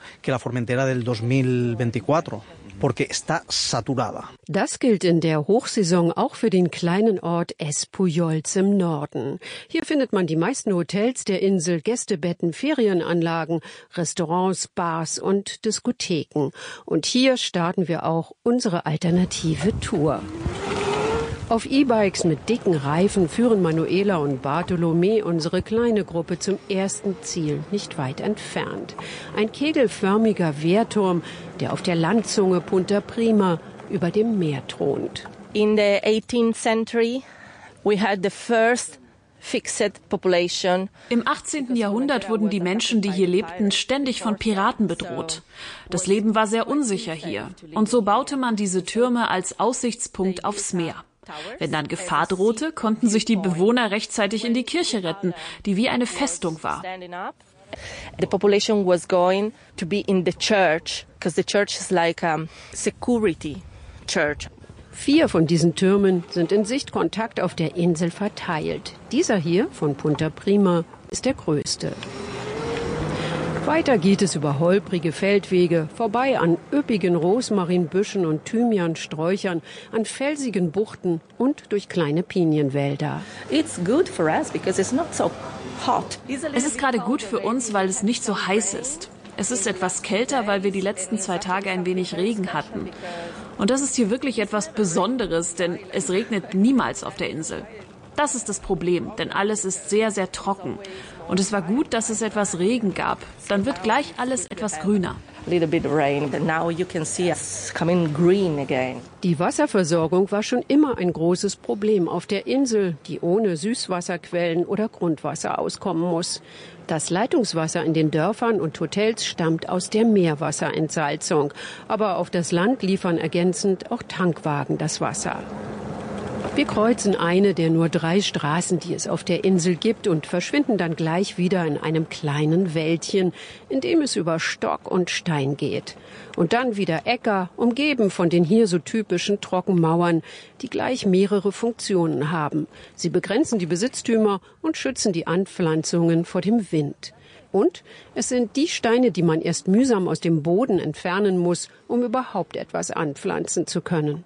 Das gilt in der Hochsaison auch für den kleinen Ort Espujols im Norden. Hier findet man die meisten Hotels der Insel, Gästebetten, Ferienanlagen, Restaurants, Bars und Diskotheken. Und hier starten wir auch unsere alternative Tour. Auf E-Bikes mit dicken Reifen führen Manuela und Bartolomé unsere kleine Gruppe zum ersten Ziel, nicht weit entfernt. Ein kegelförmiger Wehrturm, der auf der Landzunge Punta Prima über dem Meer thront. In the eighteenth century, we had the first fixed population. Im achtzehnten Jahrhundert wurden die Menschen, die hier lebten, ständig von Piraten bedroht. Das Leben war sehr unsicher hier. Und so baute man diese Türme als Aussichtspunkt aufs Meer. Wenn dann Gefahr drohte, konnten sich die Bewohner rechtzeitig in die Kirche retten, die wie eine Festung war. The population was going to be in the church, because the church is like a security church. Vier von diesen Türmen sind in Sichtkontakt auf der Insel verteilt. Dieser hier von Punta Prima ist der größte. Weiter geht es über holprige Feldwege, vorbei an üppigen Rosmarinbüschen und Thymiansträuchern, an felsigen Buchten und durch kleine Pinienwälder. It's good for us because it's not so hot. Es ist gerade gut für uns, weil es nicht so heiß ist. Es ist etwas kälter, weil wir die letzten zwei Tage ein wenig Regen hatten. Und das ist hier wirklich etwas Besonderes, denn es regnet niemals auf der Insel. Das ist das Problem, denn alles ist sehr, sehr trocken. Und es war gut, dass es etwas Regen gab. Dann wird gleich alles etwas grüner. Die Wasserversorgung war schon immer ein großes Problem auf der Insel, die ohne Süßwasserquellen oder Grundwasser auskommen muss. Das Leitungswasser in den Dörfern und Hotels stammt aus der Meerwasserentsalzung. Aber auf das Land liefern ergänzend auch Tankwagen das Wasser. Wir kreuzen eine der nur drei Straßen, die es auf der Insel gibt, und verschwinden dann gleich wieder in einem kleinen Wäldchen, in dem es über Stock und Stein geht. Und dann wieder Äcker, umgeben von den hier so typischen Trockenmauern, die gleich mehrere Funktionen haben. Sie begrenzen die Besitztümer und schützen die Anpflanzungen vor dem Wind. Und es sind die Steine, die man erst mühsam aus dem Boden entfernen muss, um überhaupt etwas anpflanzen zu können.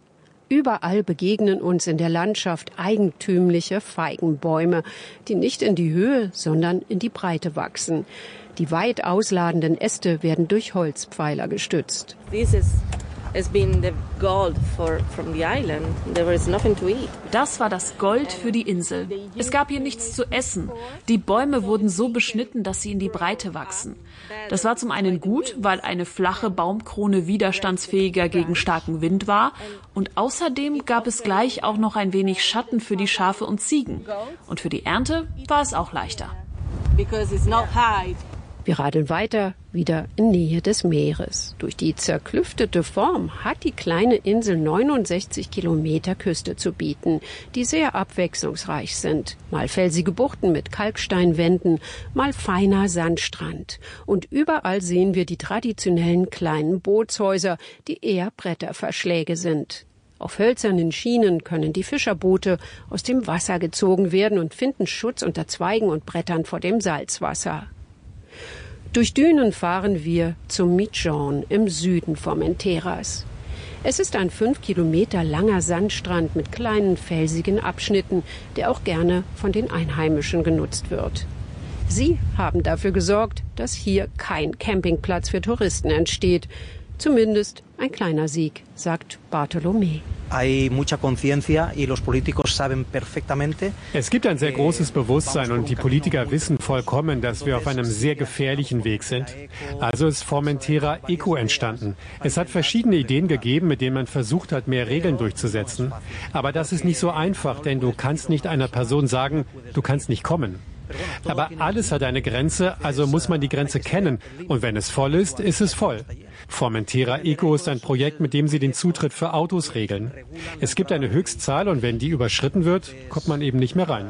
Überall begegnen uns in der Landschaft eigentümliche Feigenbäume, die nicht in die Höhe, sondern in die Breite wachsen. Die weit ausladenden Äste werden durch Holzpfeiler gestützt. This is has been the gold for from the island. There was nothing to eat. Das war das Gold für die Insel. Es gab hier nichts zu essen. Die Bäume wurden so beschnitten, dass sie in die Breite wachsen. Das war zum einen gut, weil eine flache Baumkrone widerstandsfähiger gegen starken Wind war. Und außerdem gab es gleich auch noch ein wenig Schatten für die Schafe und Ziegen. Und für die Ernte war es auch leichter. Because it's not high. Wir radeln weiter, wieder in Nähe des Meeres. Durch die zerklüftete Form hat die kleine Insel neunundsechzig Kilometer Küste zu bieten, die sehr abwechslungsreich sind. Mal felsige Buchten mit Kalksteinwänden, mal feiner Sandstrand. Und überall sehen wir die traditionellen kleinen Bootshäuser, die eher Bretterverschläge sind. Auf hölzernen Schienen können die Fischerboote aus dem Wasser gezogen werden und finden Schutz unter Zweigen und Brettern vor dem Salzwasser. Durch Dünen fahren wir zum Migjorn im Süden Formenteras. Es ist ein fünf Kilometer langer Sandstrand mit kleinen felsigen Abschnitten, der auch gerne von den Einheimischen genutzt wird. Sie haben dafür gesorgt, dass hier kein Campingplatz für Touristen entsteht. Zumindest ein kleiner Sieg, sagt Bartolomé. Es gibt ein sehr großes Bewusstsein und die Politiker wissen vollkommen, dass wir auf einem sehr gefährlichen Weg sind. Also ist Formentera Eco entstanden. Es hat verschiedene Ideen gegeben, mit denen man versucht hat, mehr Regeln durchzusetzen. Aber das ist nicht so einfach, denn du kannst nicht einer Person sagen, du kannst nicht kommen. Aber alles hat eine Grenze, also muss man die Grenze kennen. Und wenn es voll ist, ist es voll. Formentera Eco ist ein Projekt, mit dem sie den Zutritt für Autos regeln. Es gibt eine Höchstzahl und wenn die überschritten wird, kommt man eben nicht mehr rein.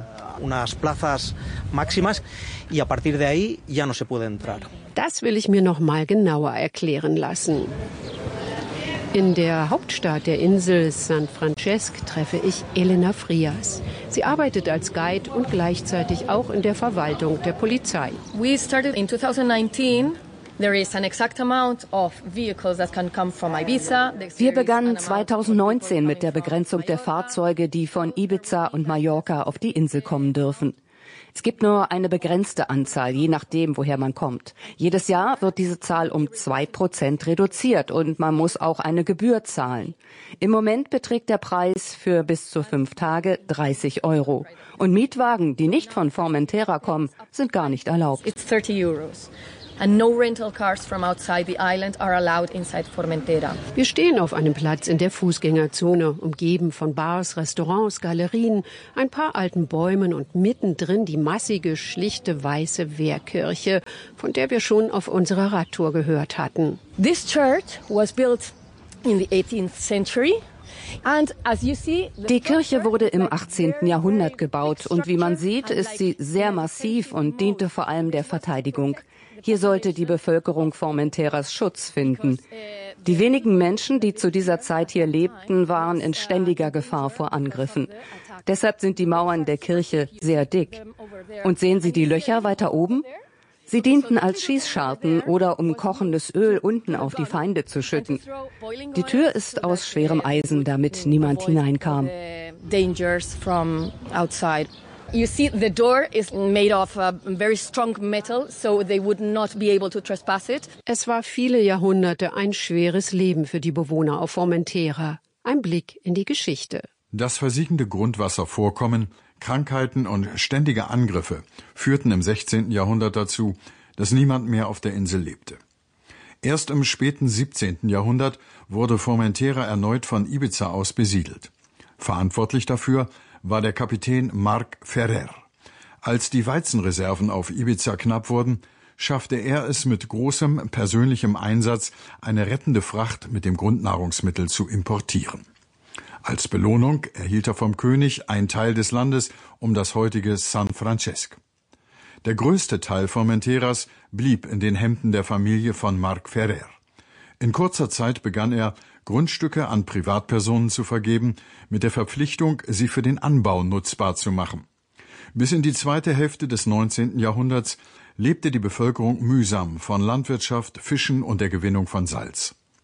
Das will ich mir noch mal genauer erklären lassen. In der Hauptstadt der Insel San Francesc treffe ich Elena Frias. Sie arbeitet als Guide und gleichzeitig auch in der Verwaltung der Polizei. We started in twenty nineteen. There is an exact amount of vehicles that can come from Ibiza. Wir begannen zweitausendneunzehn mit der Begrenzung der Fahrzeuge, die von Ibiza und Mallorca auf die Insel kommen dürfen. Es gibt nur eine begrenzte Anzahl, je nachdem, woher man kommt. Jedes Jahr wird diese Zahl um zwei Prozent reduziert und man muss auch eine Gebühr zahlen. Im Moment beträgt der Preis für bis zu fünf Tage dreißig Euro. Und Mietwagen, die nicht von Formentera kommen, sind gar nicht erlaubt. It's thirty euros. And no rental cars from outside the island are allowed inside Formentera. Wir stehen auf einem Platz in der Fußgängerzone, umgeben von Bars, Restaurants, Galerien, ein paar alten Bäumen und mittendrin die massige, schlichte, weiße Wehrkirche, von der wir schon auf unserer Radtour gehört hatten. This church was built in the eighteenth century. And as you see, die Kirche wurde im achtzehnten Jahrhundert gebaut und wie man sieht, ist sie sehr massiv und diente vor allem der Verteidigung. Hier sollte die Bevölkerung Formenteras Schutz finden. Die wenigen Menschen, die zu dieser Zeit hier lebten, waren in ständiger Gefahr vor Angriffen. Deshalb sind die Mauern der Kirche sehr dick. Und sehen Sie die Löcher weiter oben? Sie dienten als Schießscharten oder um kochendes Öl unten auf die Feinde zu schütten. Die Tür ist aus schwerem Eisen, damit niemand hineinkam. You see, the door is made of uh, very strong metal, so they would not be able to trespass it. Es war viele Jahrhunderte ein schweres Leben für die Bewohner auf Formentera. Ein Blick in die Geschichte. Das versiegende Grundwasservorkommen, Krankheiten und ständige Angriffe führten im sechzehnten Jahrhundert dazu, dass niemand mehr auf der Insel lebte. Erst im späten siebzehnten Jahrhundert wurde Formentera erneut von Ibiza aus besiedelt. Verantwortlich dafür war der Kapitän Marc Ferrer. Als die Weizenreserven auf Ibiza knapp wurden, schaffte er es mit großem persönlichem Einsatz, eine rettende Fracht mit dem Grundnahrungsmittel zu importieren. Als Belohnung erhielt er vom König einen Teil des Landes um das heutige San Francesc. Der größte Teil Formenteras blieb in den Händen der Familie von Marc Ferrer. In kurzer Zeit begann er, Grundstücke an Privatpersonen zu vergeben, mit der Verpflichtung, sie für den Anbau nutzbar zu machen. Bis in die zweite Hälfte des neunzehnten Jahrhunderts lebte die Bevölkerung mühsam von Landwirtschaft, Fischen und der Gewinnung von Salz.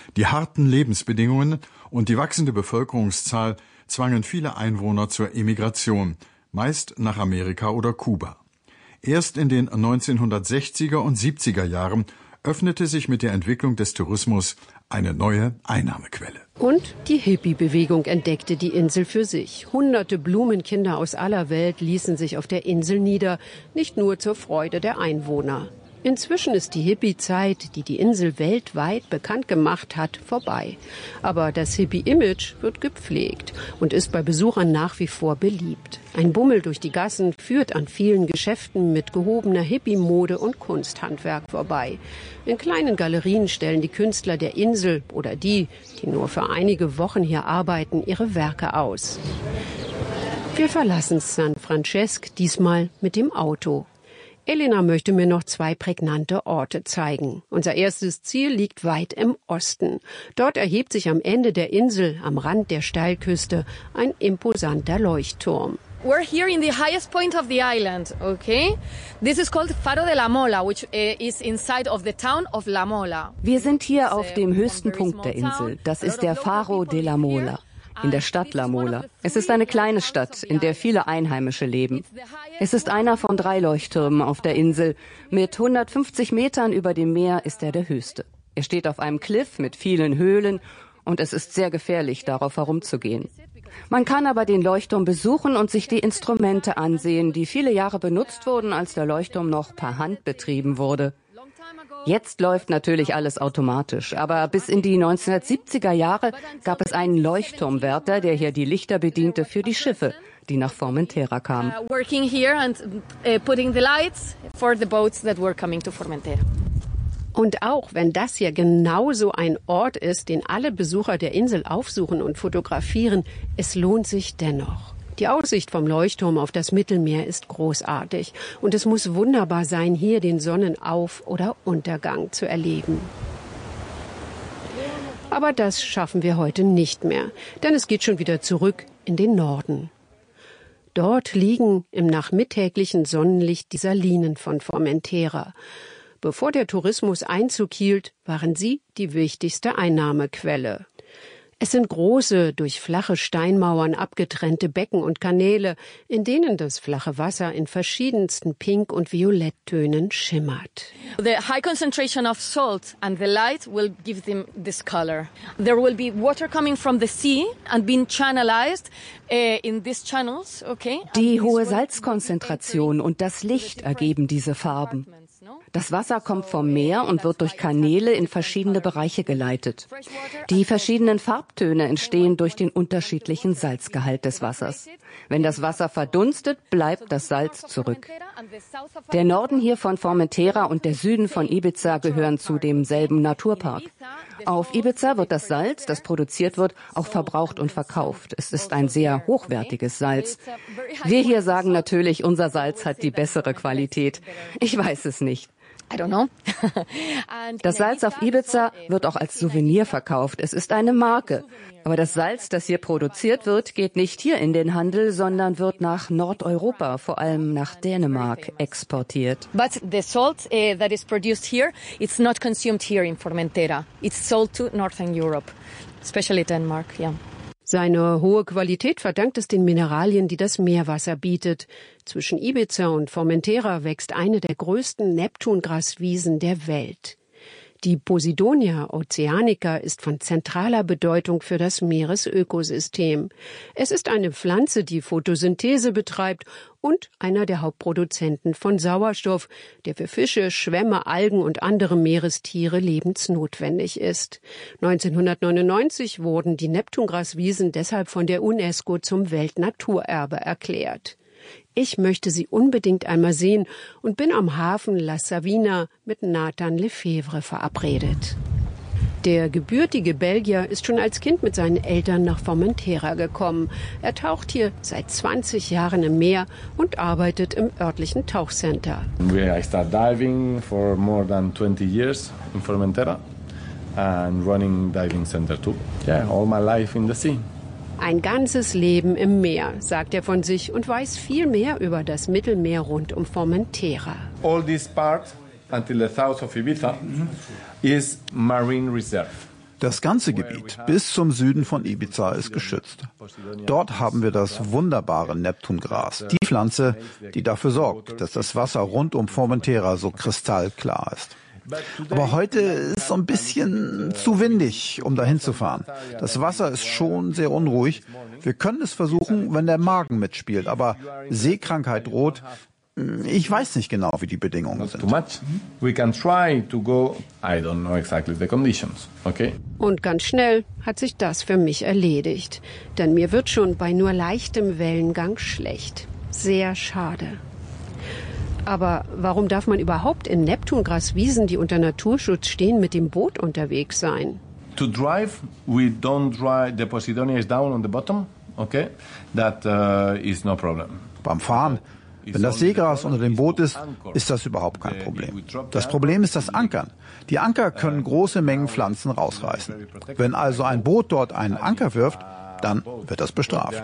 Die harten Lebensbedingungen und die wachsende Bevölkerungszahl zwangen viele Einwohner zur Emigration, meist nach Amerika oder Kuba. Erst in den neunzehnhundertsechziger und siebziger Jahren öffnete sich mit der Entwicklung des Tourismus eine neue Einnahmequelle. Und die Hippie-Bewegung entdeckte die Insel für sich. Hunderte Blumenkinder aus aller Welt ließen sich auf der Insel nieder, nicht nur zur Freude der Einwohner. Inzwischen ist die Hippie-Zeit, die die Insel weltweit bekannt gemacht hat, vorbei. Aber das Hippie-Image wird gepflegt und ist bei Besuchern nach wie vor beliebt. Ein Bummel durch die Gassen führt an vielen Geschäften mit gehobener Hippie-Mode und Kunsthandwerk vorbei. In kleinen Galerien stellen die Künstler der Insel oder die, die nur für einige Wochen hier arbeiten, ihre Werke aus. Wir verlassen San Francesco diesmal mit dem Auto. Elena möchte mir noch zwei prägnante Orte zeigen. Unser erstes Ziel liegt weit im Osten. Dort erhebt sich am Ende der Insel, am Rand der Steilküste, ein imposanter Leuchtturm. We're here in the highest point of the island, okay? This is called Faro de la Mola, which uh, is inside of the town of La Mola. Wir sind hier auf dem höchsten Punkt der Insel. Das ist der Faro de la Mola. In der Stadt La Mola. Es ist eine kleine Stadt, in der viele Einheimische leben. Es ist einer von drei Leuchttürmen auf der Insel. Mit hundertfünfzig Metern über dem Meer ist er der höchste. Er steht auf einem Kliff mit vielen Höhlen und es ist sehr gefährlich, darauf herumzugehen. Man kann aber den Leuchtturm besuchen und sich die Instrumente ansehen, die viele Jahre benutzt wurden, als der Leuchtturm noch per Hand betrieben wurde. Jetzt läuft natürlich alles automatisch, aber bis in die neunzehnhundertsiebziger Jahre gab es einen Leuchtturmwärter, der hier die Lichter bediente für die Schiffe, die nach Formentera kamen. Und auch wenn das hier genauso ein Ort ist, den alle Besucher der Insel aufsuchen und fotografieren, es lohnt sich dennoch. Die Aussicht vom Leuchtturm auf das Mittelmeer ist großartig und es muss wunderbar sein, hier den Sonnenauf- oder Untergang zu erleben. Aber das schaffen wir heute nicht mehr, denn es geht schon wieder zurück in den Norden. Dort liegen im nachmittäglichen Sonnenlicht die Salinen von Formentera. Bevor der Tourismus Einzug hielt, waren sie die wichtigste Einnahmequelle. Es sind große, durch flache Steinmauern abgetrennte Becken und Kanäle, in denen das flache Wasser in verschiedensten Pink- und Violetttönen schimmert. The high concentration of salt and the light will give them this color. There will be water coming from the sea and being channelized uh, in these channels, okay? Die hohe Salzkonzentration und das Licht ergeben diese Farben. Das Wasser kommt vom Meer und wird durch Kanäle in verschiedene Bereiche geleitet. Die verschiedenen Farbtöne entstehen durch den unterschiedlichen Salzgehalt des Wassers. Wenn das Wasser verdunstet, bleibt das Salz zurück. Der Norden hier von Formentera und der Süden von Ibiza gehören zu demselben Naturpark. Auf Ibiza wird das Salz, das produziert wird, auch verbraucht und verkauft. Es ist ein sehr hochwertiges Salz. Wir hier sagen natürlich, unser Salz hat die bessere Qualität. Ich weiß es nicht. I don't know. Das Salz auf Ibiza wird auch als Souvenir verkauft. Es ist eine Marke. Aber das Salz, das hier produziert wird, geht nicht hier in den Handel, sondern wird nach Nordeuropa, vor allem nach Dänemark, exportiert. But the salt uh, that is produced here, it's not consumed here in Formentera. It's sold to Northern Europe, especially Denmark, yeah. Seine hohe Qualität verdankt es den Mineralien, die das Meerwasser bietet. Zwischen Ibiza und Formentera wächst eine der größten Neptungraswiesen der Welt. Die Posidonia oceanica ist von zentraler Bedeutung für das Meeresökosystem. Es ist eine Pflanze, die Photosynthese betreibt und einer der Hauptproduzenten von Sauerstoff, der für Fische, Schwämme, Algen und andere Meerestiere lebensnotwendig ist. neunzehnhundertneunundneunzig wurden die Neptungraswiesen deshalb von der UNESCO zum Weltnaturerbe erklärt. Ich möchte sie unbedingt einmal sehen und bin am Hafen La Savina mit Nathan Lefebvre verabredet. Der gebürtige Belgier ist schon als Kind mit seinen Eltern nach Formentera gekommen. Er taucht hier seit zwanzig Jahren im Meer und arbeitet im örtlichen Tauchcenter. I started diving for more than twenty years in Formentera and running diving center too. Yeah, all my life in the sea. Ein ganzes Leben im Meer, sagt er von sich und weiß viel mehr über das Mittelmeer rund um Formentera. All this part until the south of Ibiza is marine reserve. Das ganze Gebiet bis zum Süden von Ibiza ist geschützt. Dort haben wir das wunderbare Neptungras, die Pflanze, die dafür sorgt, dass das Wasser rund um Formentera so kristallklar ist. Aber heute ist so ein bisschen zu windig, um dahin zu fahren. Das Wasser ist schon sehr unruhig. Wir können es versuchen, wenn der Magen mitspielt, aber Seekrankheit droht. Ich weiß nicht genau, wie die Bedingungen sind. Und ganz schnell hat sich das für mich erledigt. Denn mir wird schon bei nur leichtem Wellengang schlecht. Sehr schade. Aber warum darf man überhaupt in Neptungraswiesen, die unter Naturschutz stehen, mit dem Boot unterwegs sein? To drive, we don't drive. The Posidonia is down on the bottom. Okay, that uh, is no problem. Beim Fahren, wenn das Seegras unter dem Boot ist, ist das überhaupt kein Problem. Das Problem ist das Ankern. Die Anker können große Mengen Pflanzen rausreißen. Wenn also ein Boot dort einen Anker wirft, dann wird das bestraft.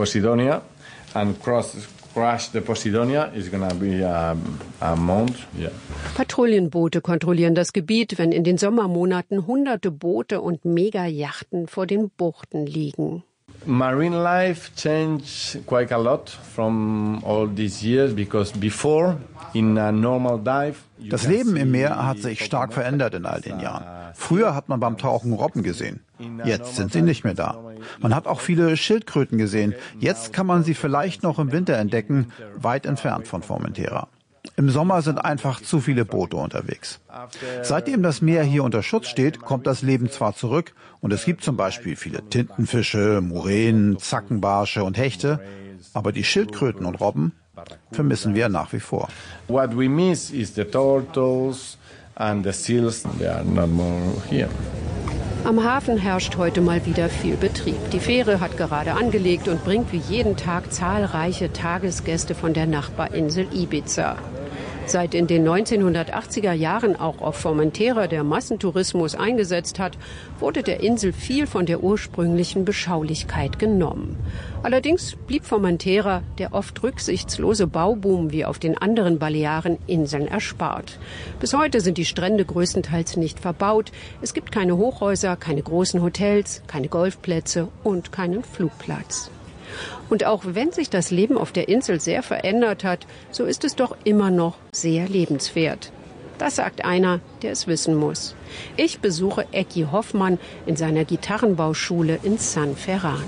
Patrouillenboote kontrollieren das Gebiet, wenn in den Sommermonaten hunderte Boote und Megayachten vor den Buchten liegen. Marine life changed quite a lot from all these years because before in a normal dive. Das Leben im Meer hat sich stark verändert in all den Jahren. Früher hat man beim Tauchen Robben gesehen. Jetzt sind sie nicht mehr da. Man hat auch viele Schildkröten gesehen. Jetzt kann man sie vielleicht noch im Winter entdecken, weit entfernt von Formentera. Im Sommer sind einfach zu viele Boote unterwegs. Seitdem das Meer hier unter Schutz steht, kommt das Leben zwar zurück und es gibt zum Beispiel viele Tintenfische, Muränen, Zackenbarsche und Hechte, aber die Schildkröten und Robben vermissen wir nach wie vor. What we miss is the turtles and the seals. They are not more here. Am Hafen herrscht heute mal wieder viel Betrieb. Die Fähre hat gerade angelegt und bringt wie jeden Tag zahlreiche Tagesgäste von der Nachbarinsel Ibiza. Seit in den neunzehnhundertachtziger Jahren auch auf Formentera der Massentourismus eingesetzt hat, wurde der Insel viel von der ursprünglichen Beschaulichkeit genommen. Allerdings blieb Formentera der oft rücksichtslose Bauboom wie auf den anderen Baleareninseln erspart. Bis heute sind die Strände größtenteils nicht verbaut. Es gibt keine Hochhäuser, keine großen Hotels, keine Golfplätze und keinen Flugplatz. Und auch wenn sich das Leben auf der Insel sehr verändert hat, so ist es doch immer noch sehr lebenswert. Das sagt einer, der es wissen muss. Ich besuche Ecki Hoffmann in seiner Gitarrenbauschule in San Ferran.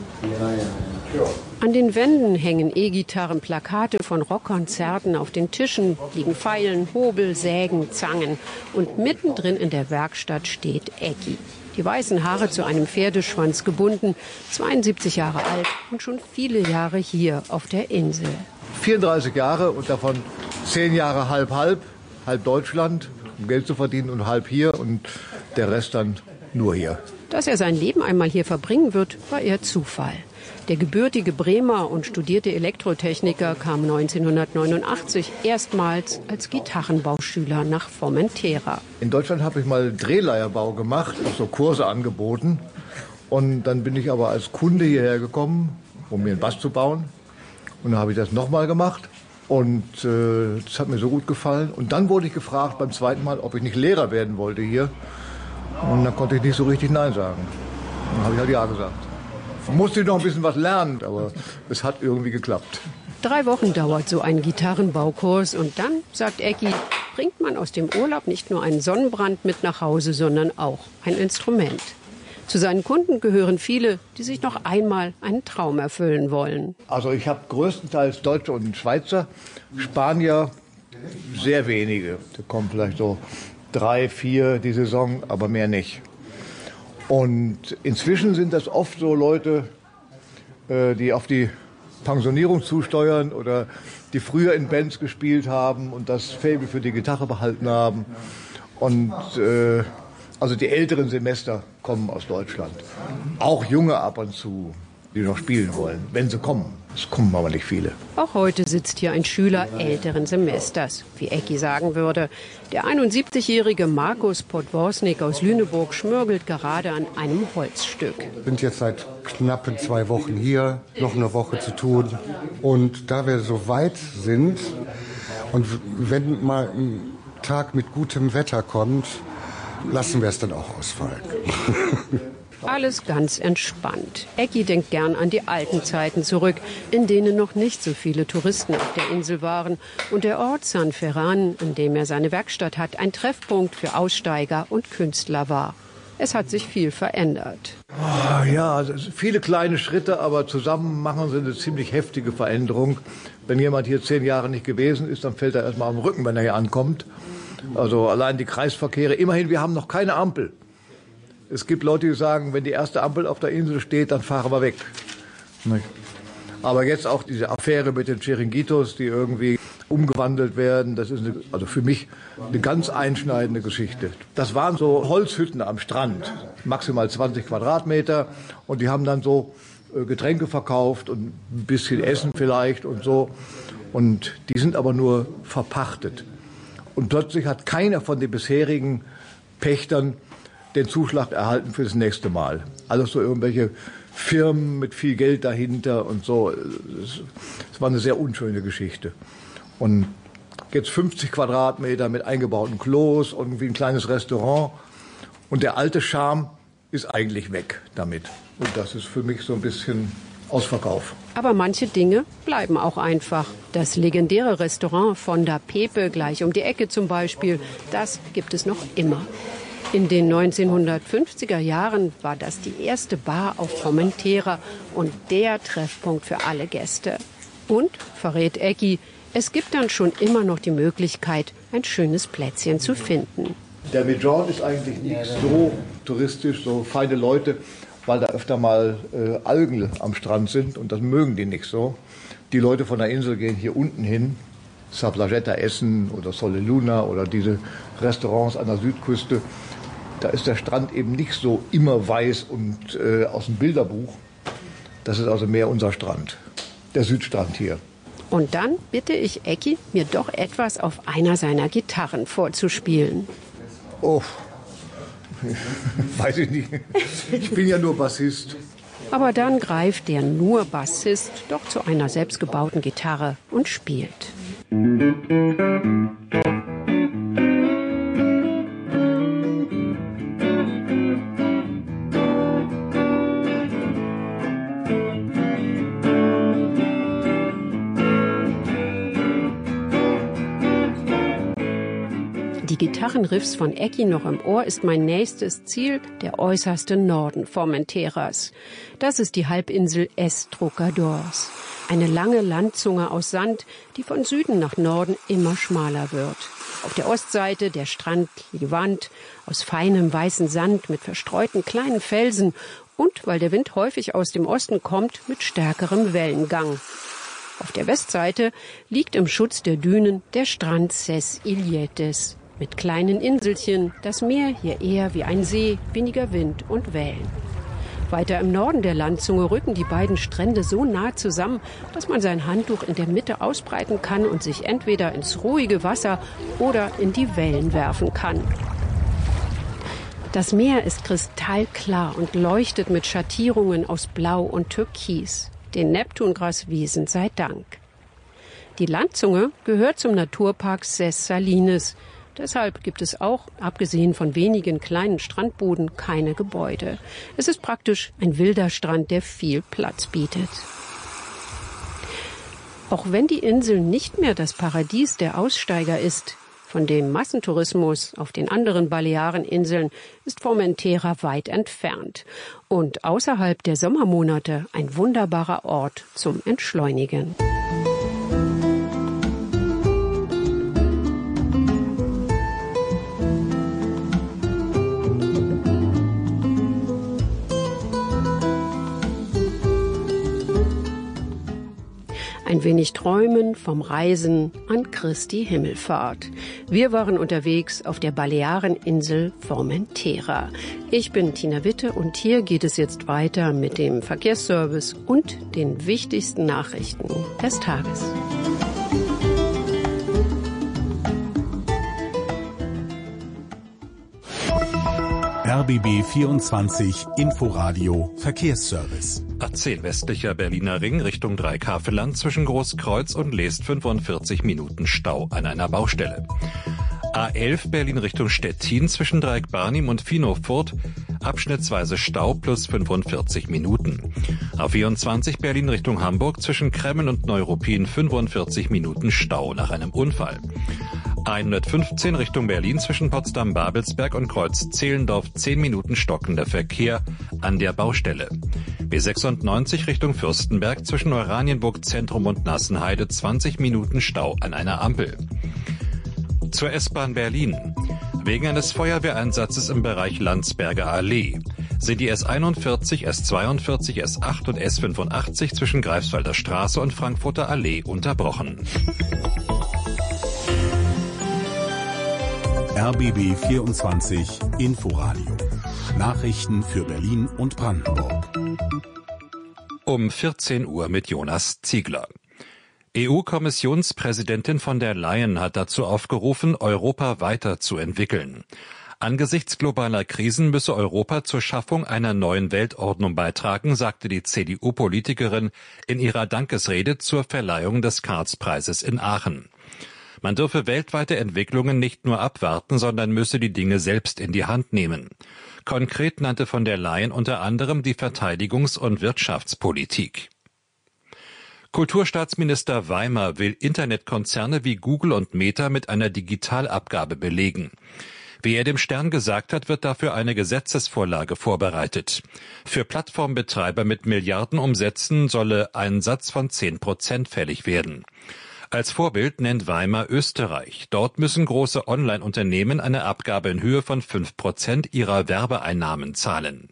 An den Wänden hängen E-Gitarren, Plakate von Rockkonzerten, auf den Tischen liegen Feilen, Hobel, Sägen, Zangen. Und mittendrin in der Werkstatt steht Ecki. Die weißen Haare zu einem Pferdeschwanz gebunden, zweiundsiebzig Jahre alt und schon viele Jahre hier auf der Insel. vierunddreißig Jahre und davon zehn Jahre halb-halb, halb Deutschland, um Geld zu verdienen und halb hier und der Rest dann nur hier. Dass er sein Leben einmal hier verbringen wird, war eher Zufall. Der gebürtige Bremer und studierte Elektrotechniker kam neunzehnhundertneunundachtzig erstmals als Gitarrenbauschüler nach Formentera. In Deutschland habe ich mal Drehleierbau gemacht, auch so Kurse angeboten. Und dann bin ich aber als Kunde hierher gekommen, um mir einen Bass zu bauen. Und dann habe ich das nochmal gemacht. Und äh, das hat mir so gut gefallen. Und dann wurde ich gefragt beim zweiten Mal, ob ich nicht Lehrer werden wollte hier. Und dann konnte ich nicht so richtig Nein sagen. Dann habe ich halt Ja gesagt. Musste noch ein bisschen was lernen, aber es hat irgendwie geklappt. Drei Wochen dauert so ein Gitarrenbaukurs und dann, sagt Ecki, bringt man aus dem Urlaub nicht nur einen Sonnenbrand mit nach Hause, sondern auch ein Instrument. Zu seinen Kunden gehören viele, die sich noch einmal einen Traum erfüllen wollen. Also ich habe größtenteils Deutsche und Schweizer, Spanier sehr wenige. Da kommen vielleicht so drei, vier die Saison, aber mehr nicht. Und inzwischen sind das oft so Leute, die auf die Pensionierung zusteuern oder die früher in Bands gespielt haben und das Faible für die Gitarre behalten haben. Und äh, also die älteren Semester kommen aus Deutschland. Auch Junge ab und zu, die noch spielen wollen, wenn sie kommen. Es kommen aber nicht viele. Auch heute sitzt hier ein Schüler älteren Semesters, wie Ecki sagen würde. Der einundsiebzigjährige Markus Podworsnik aus Lüneburg schmürgelt gerade an einem Holzstück. Wir sind jetzt seit knappen zwei Wochen hier, noch eine Woche zu tun. Und da wir so weit sind und wenn mal ein Tag mit gutem Wetter kommt, lassen wir es dann auch ausfallen. Alles ganz entspannt. Ecki denkt gern an die alten Zeiten zurück, in denen noch nicht so viele Touristen auf der Insel waren und der Ort San Ferran, in dem er seine Werkstatt hat, ein Treffpunkt für Aussteiger und Künstler war. Es hat sich viel verändert. Oh, ja, also viele kleine Schritte, aber zusammen machen sie eine ziemlich heftige Veränderung. Wenn jemand hier zehn Jahre nicht gewesen ist, dann fällt er erstmal am Rücken, wenn er hier ankommt. Also allein die Kreisverkehre. Immerhin, wir haben noch keine Ampel. Es gibt Leute, die sagen, wenn die erste Ampel auf der Insel steht, dann fahren wir weg. Aber jetzt auch diese Affäre mit den Chiringuitos, die irgendwie umgewandelt werden, das ist eine, also für mich eine ganz einschneidende Geschichte. Das waren so Holzhütten am Strand, maximal zwanzig Quadratmeter, und die haben dann so Getränke verkauft und ein bisschen Essen vielleicht und so. Und die sind aber nur verpachtet. Und plötzlich hat keiner von den bisherigen Pächtern den Zuschlag erhalten für das nächste Mal. Alles so irgendwelche Firmen mit viel Geld dahinter und so. Es war eine sehr unschöne Geschichte. Und jetzt fünfzig Quadratmeter mit eingebauten Klos und irgendwie ein kleines Restaurant. Und der alte Charme ist eigentlich weg damit. Und das ist für mich so ein bisschen Ausverkauf. Aber manche Dinge bleiben auch einfach. Das legendäre Restaurant Fonda Pepe, gleich um die Ecke zum Beispiel, das gibt es noch immer. In den neunzehnhundertfünfziger Jahren war das die erste Bar auf Formentera und der Treffpunkt für alle Gäste. Und, verrät Ecki, es gibt dann schon immer noch die Möglichkeit, ein schönes Plätzchen zu finden. Der Midjohn ist eigentlich nicht so touristisch, so feine Leute, weil da öfter mal äh, Algen am Strand sind und das mögen die nicht so. Die Leute von der Insel gehen hier unten hin, Saplagetta essen oder Sole Luna oder diese Restaurants an der Südküste. Da ist der Strand eben nicht so immer weiß und äh, aus dem Bilderbuch. Das ist also mehr unser Strand, der Südstrand hier. Und dann bitte ich Ecki, mir doch etwas auf einer seiner Gitarren vorzuspielen. Oh, weiß ich nicht. Ich bin ja nur Bassist. Aber dann greift der nur Bassist doch zu einer selbstgebauten Gitarre und spielt. Die Gitarrenriffs von Ecki noch im Ohr ist mein nächstes Ziel, der äußerste Norden Formenteras. Das ist die Halbinsel Estrecadors. Eine lange Landzunge aus Sand, die von Süden nach Norden immer schmaler wird. Auf der Ostseite der Strand Levant aus feinem weißen Sand mit verstreuten kleinen Felsen und, weil der Wind häufig aus dem Osten kommt, mit stärkerem Wellengang. Auf der Westseite liegt im Schutz der Dünen der Strand Ses Ilietes. Mit kleinen Inselchen, das Meer hier eher wie ein See, weniger Wind und Wellen. Weiter im Norden der Landzunge rücken die beiden Strände so nah zusammen, dass man sein Handtuch in der Mitte ausbreiten kann und sich entweder ins ruhige Wasser oder in die Wellen werfen kann. Das Meer ist kristallklar und leuchtet mit Schattierungen aus Blau und Türkis. Den Neptungraswiesen sei Dank. Die Landzunge gehört zum Naturpark Ses Salines. Deshalb gibt es auch, abgesehen von wenigen kleinen Strandbuden, keine Gebäude. Es ist praktisch ein wilder Strand, der viel Platz bietet. Auch wenn die Insel nicht mehr das Paradies der Aussteiger ist, von dem Massentourismus auf den anderen Baleareninseln ist Formentera weit entfernt und außerhalb der Sommermonate ein wunderbarer Ort zum Entschleunigen. Ein wenig träumen vom Reisen an Christi Himmelfahrt. Wir waren unterwegs auf der Baleareninsel Formentera. Ich bin Tina Witte und hier geht es jetzt weiter mit dem Verkehrsservice und den wichtigsten Nachrichten des Tages. R B B vierundzwanzig Inforadio Verkehrsservice. A zehn westlicher Berliner Ring Richtung Dreikafel-Land zwischen Großkreuz und Leest fünfundvierzig Minuten Stau an einer Baustelle. A elf Berlin Richtung Stettin zwischen Dreieck Barnim und Finofurt, abschnittsweise Stau plus fünfundvierzig Minuten. A vierundzwanzig Berlin Richtung Hamburg zwischen Kremmen und Neuruppin fünfundvierzig Minuten Stau nach einem Unfall. A hundertfünfzehn Richtung Berlin zwischen Potsdam-Babelsberg und Kreuz Zehlendorf zehn Minuten stockender Verkehr an der Baustelle. B sechsundneunzig Richtung Fürstenberg zwischen Oranienburg Zentrum und Nassenheide zwanzig Minuten Stau an einer Ampel. Zur S-Bahn Berlin. Wegen eines Feuerwehreinsatzes im Bereich Landsberger Allee sind die S einundvierzig, S zweiundvierzig, S acht und S fünfundachtzig zwischen Greifswalder Straße und Frankfurter Allee unterbrochen. R B B vierundzwanzig Inforadio. Nachrichten für Berlin und Brandenburg. Um vierzehn Uhr mit Jonas Ziegler. E U-Kommissionspräsidentin von der Leyen hat dazu aufgerufen, Europa weiterzuentwickeln. Angesichts globaler Krisen müsse Europa zur Schaffung einer neuen Weltordnung beitragen, sagte die C D U-Politikerin in ihrer Dankesrede zur Verleihung des Karlspreises in Aachen. Man dürfe weltweite Entwicklungen nicht nur abwarten, sondern müsse die Dinge selbst in die Hand nehmen. Konkret nannte von der Leyen unter anderem die Verteidigungs- und Wirtschaftspolitik. Kulturstaatsminister Weimer will Internetkonzerne wie Google und Meta mit einer Digitalabgabe belegen. Wie er dem Stern gesagt hat, wird dafür eine Gesetzesvorlage vorbereitet. Für Plattformbetreiber mit Milliardenumsätzen solle ein Satz von zehn Prozent fällig werden. Als Vorbild nennt Weimer Österreich. Dort müssen große Online-Unternehmen eine Abgabe in Höhe von fünf Prozent ihrer Werbeeinnahmen zahlen.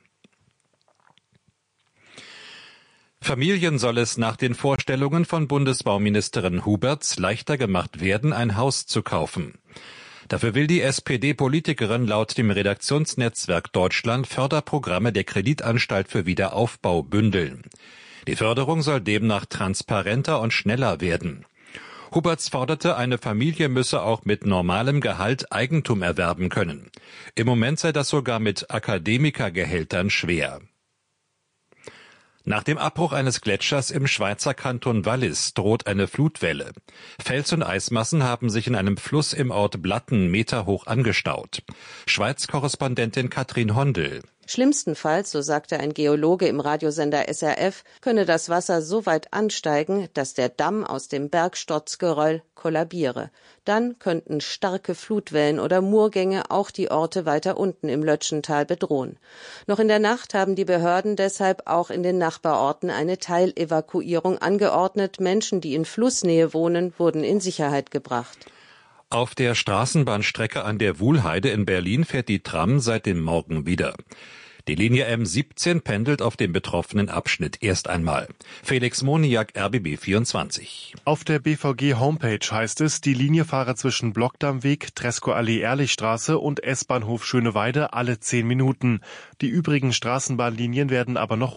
Familien soll es nach den Vorstellungen von Bundesbauministerin Huberts leichter gemacht werden, ein Haus zu kaufen. Dafür will die S P D-Politikerin laut dem Redaktionsnetzwerk Deutschland Förderprogramme der Kreditanstalt für Wiederaufbau bündeln. Die Förderung soll demnach transparenter und schneller werden. Huberts forderte, eine Familie müsse auch mit normalem Gehalt Eigentum erwerben können. Im Moment sei das sogar mit Akademikergehältern schwer. Nach dem Abbruch eines Gletschers im Schweizer Kanton Wallis droht eine Flutwelle. Fels- und Eismassen haben sich in einem Fluss im Ort Blatten meterhoch angestaut. Schweiz-Korrespondentin Katrin Hondel. Schlimmstenfalls, so sagte ein Geologe im Radiosender S R F, könne das Wasser so weit ansteigen, dass der Damm aus dem Bergsturzgeröll kollabiere. Dann könnten starke Flutwellen oder Murgänge auch die Orte weiter unten im Lötschental bedrohen. Noch in der Nacht haben die Behörden deshalb auch in den Nachbarorten eine Teilevakuierung angeordnet. Menschen, die in Flussnähe wohnen, wurden in Sicherheit gebracht. Auf der Straßenbahnstrecke an der Wuhlheide in Berlin fährt die Tram seit dem Morgen wieder. Die Linie M siebzehn pendelt auf dem betroffenen Abschnitt erst einmal. Felix Moniak, R B B vierundzwanzig. Auf der B V G-Homepage heißt es, die Linie fahre zwischen Blockdammweg, Treskow-Allee-Ehrlichstraße und S-Bahnhof Schöneweide alle zehn Minuten. Die übrigen Straßenbahnlinien werden aber noch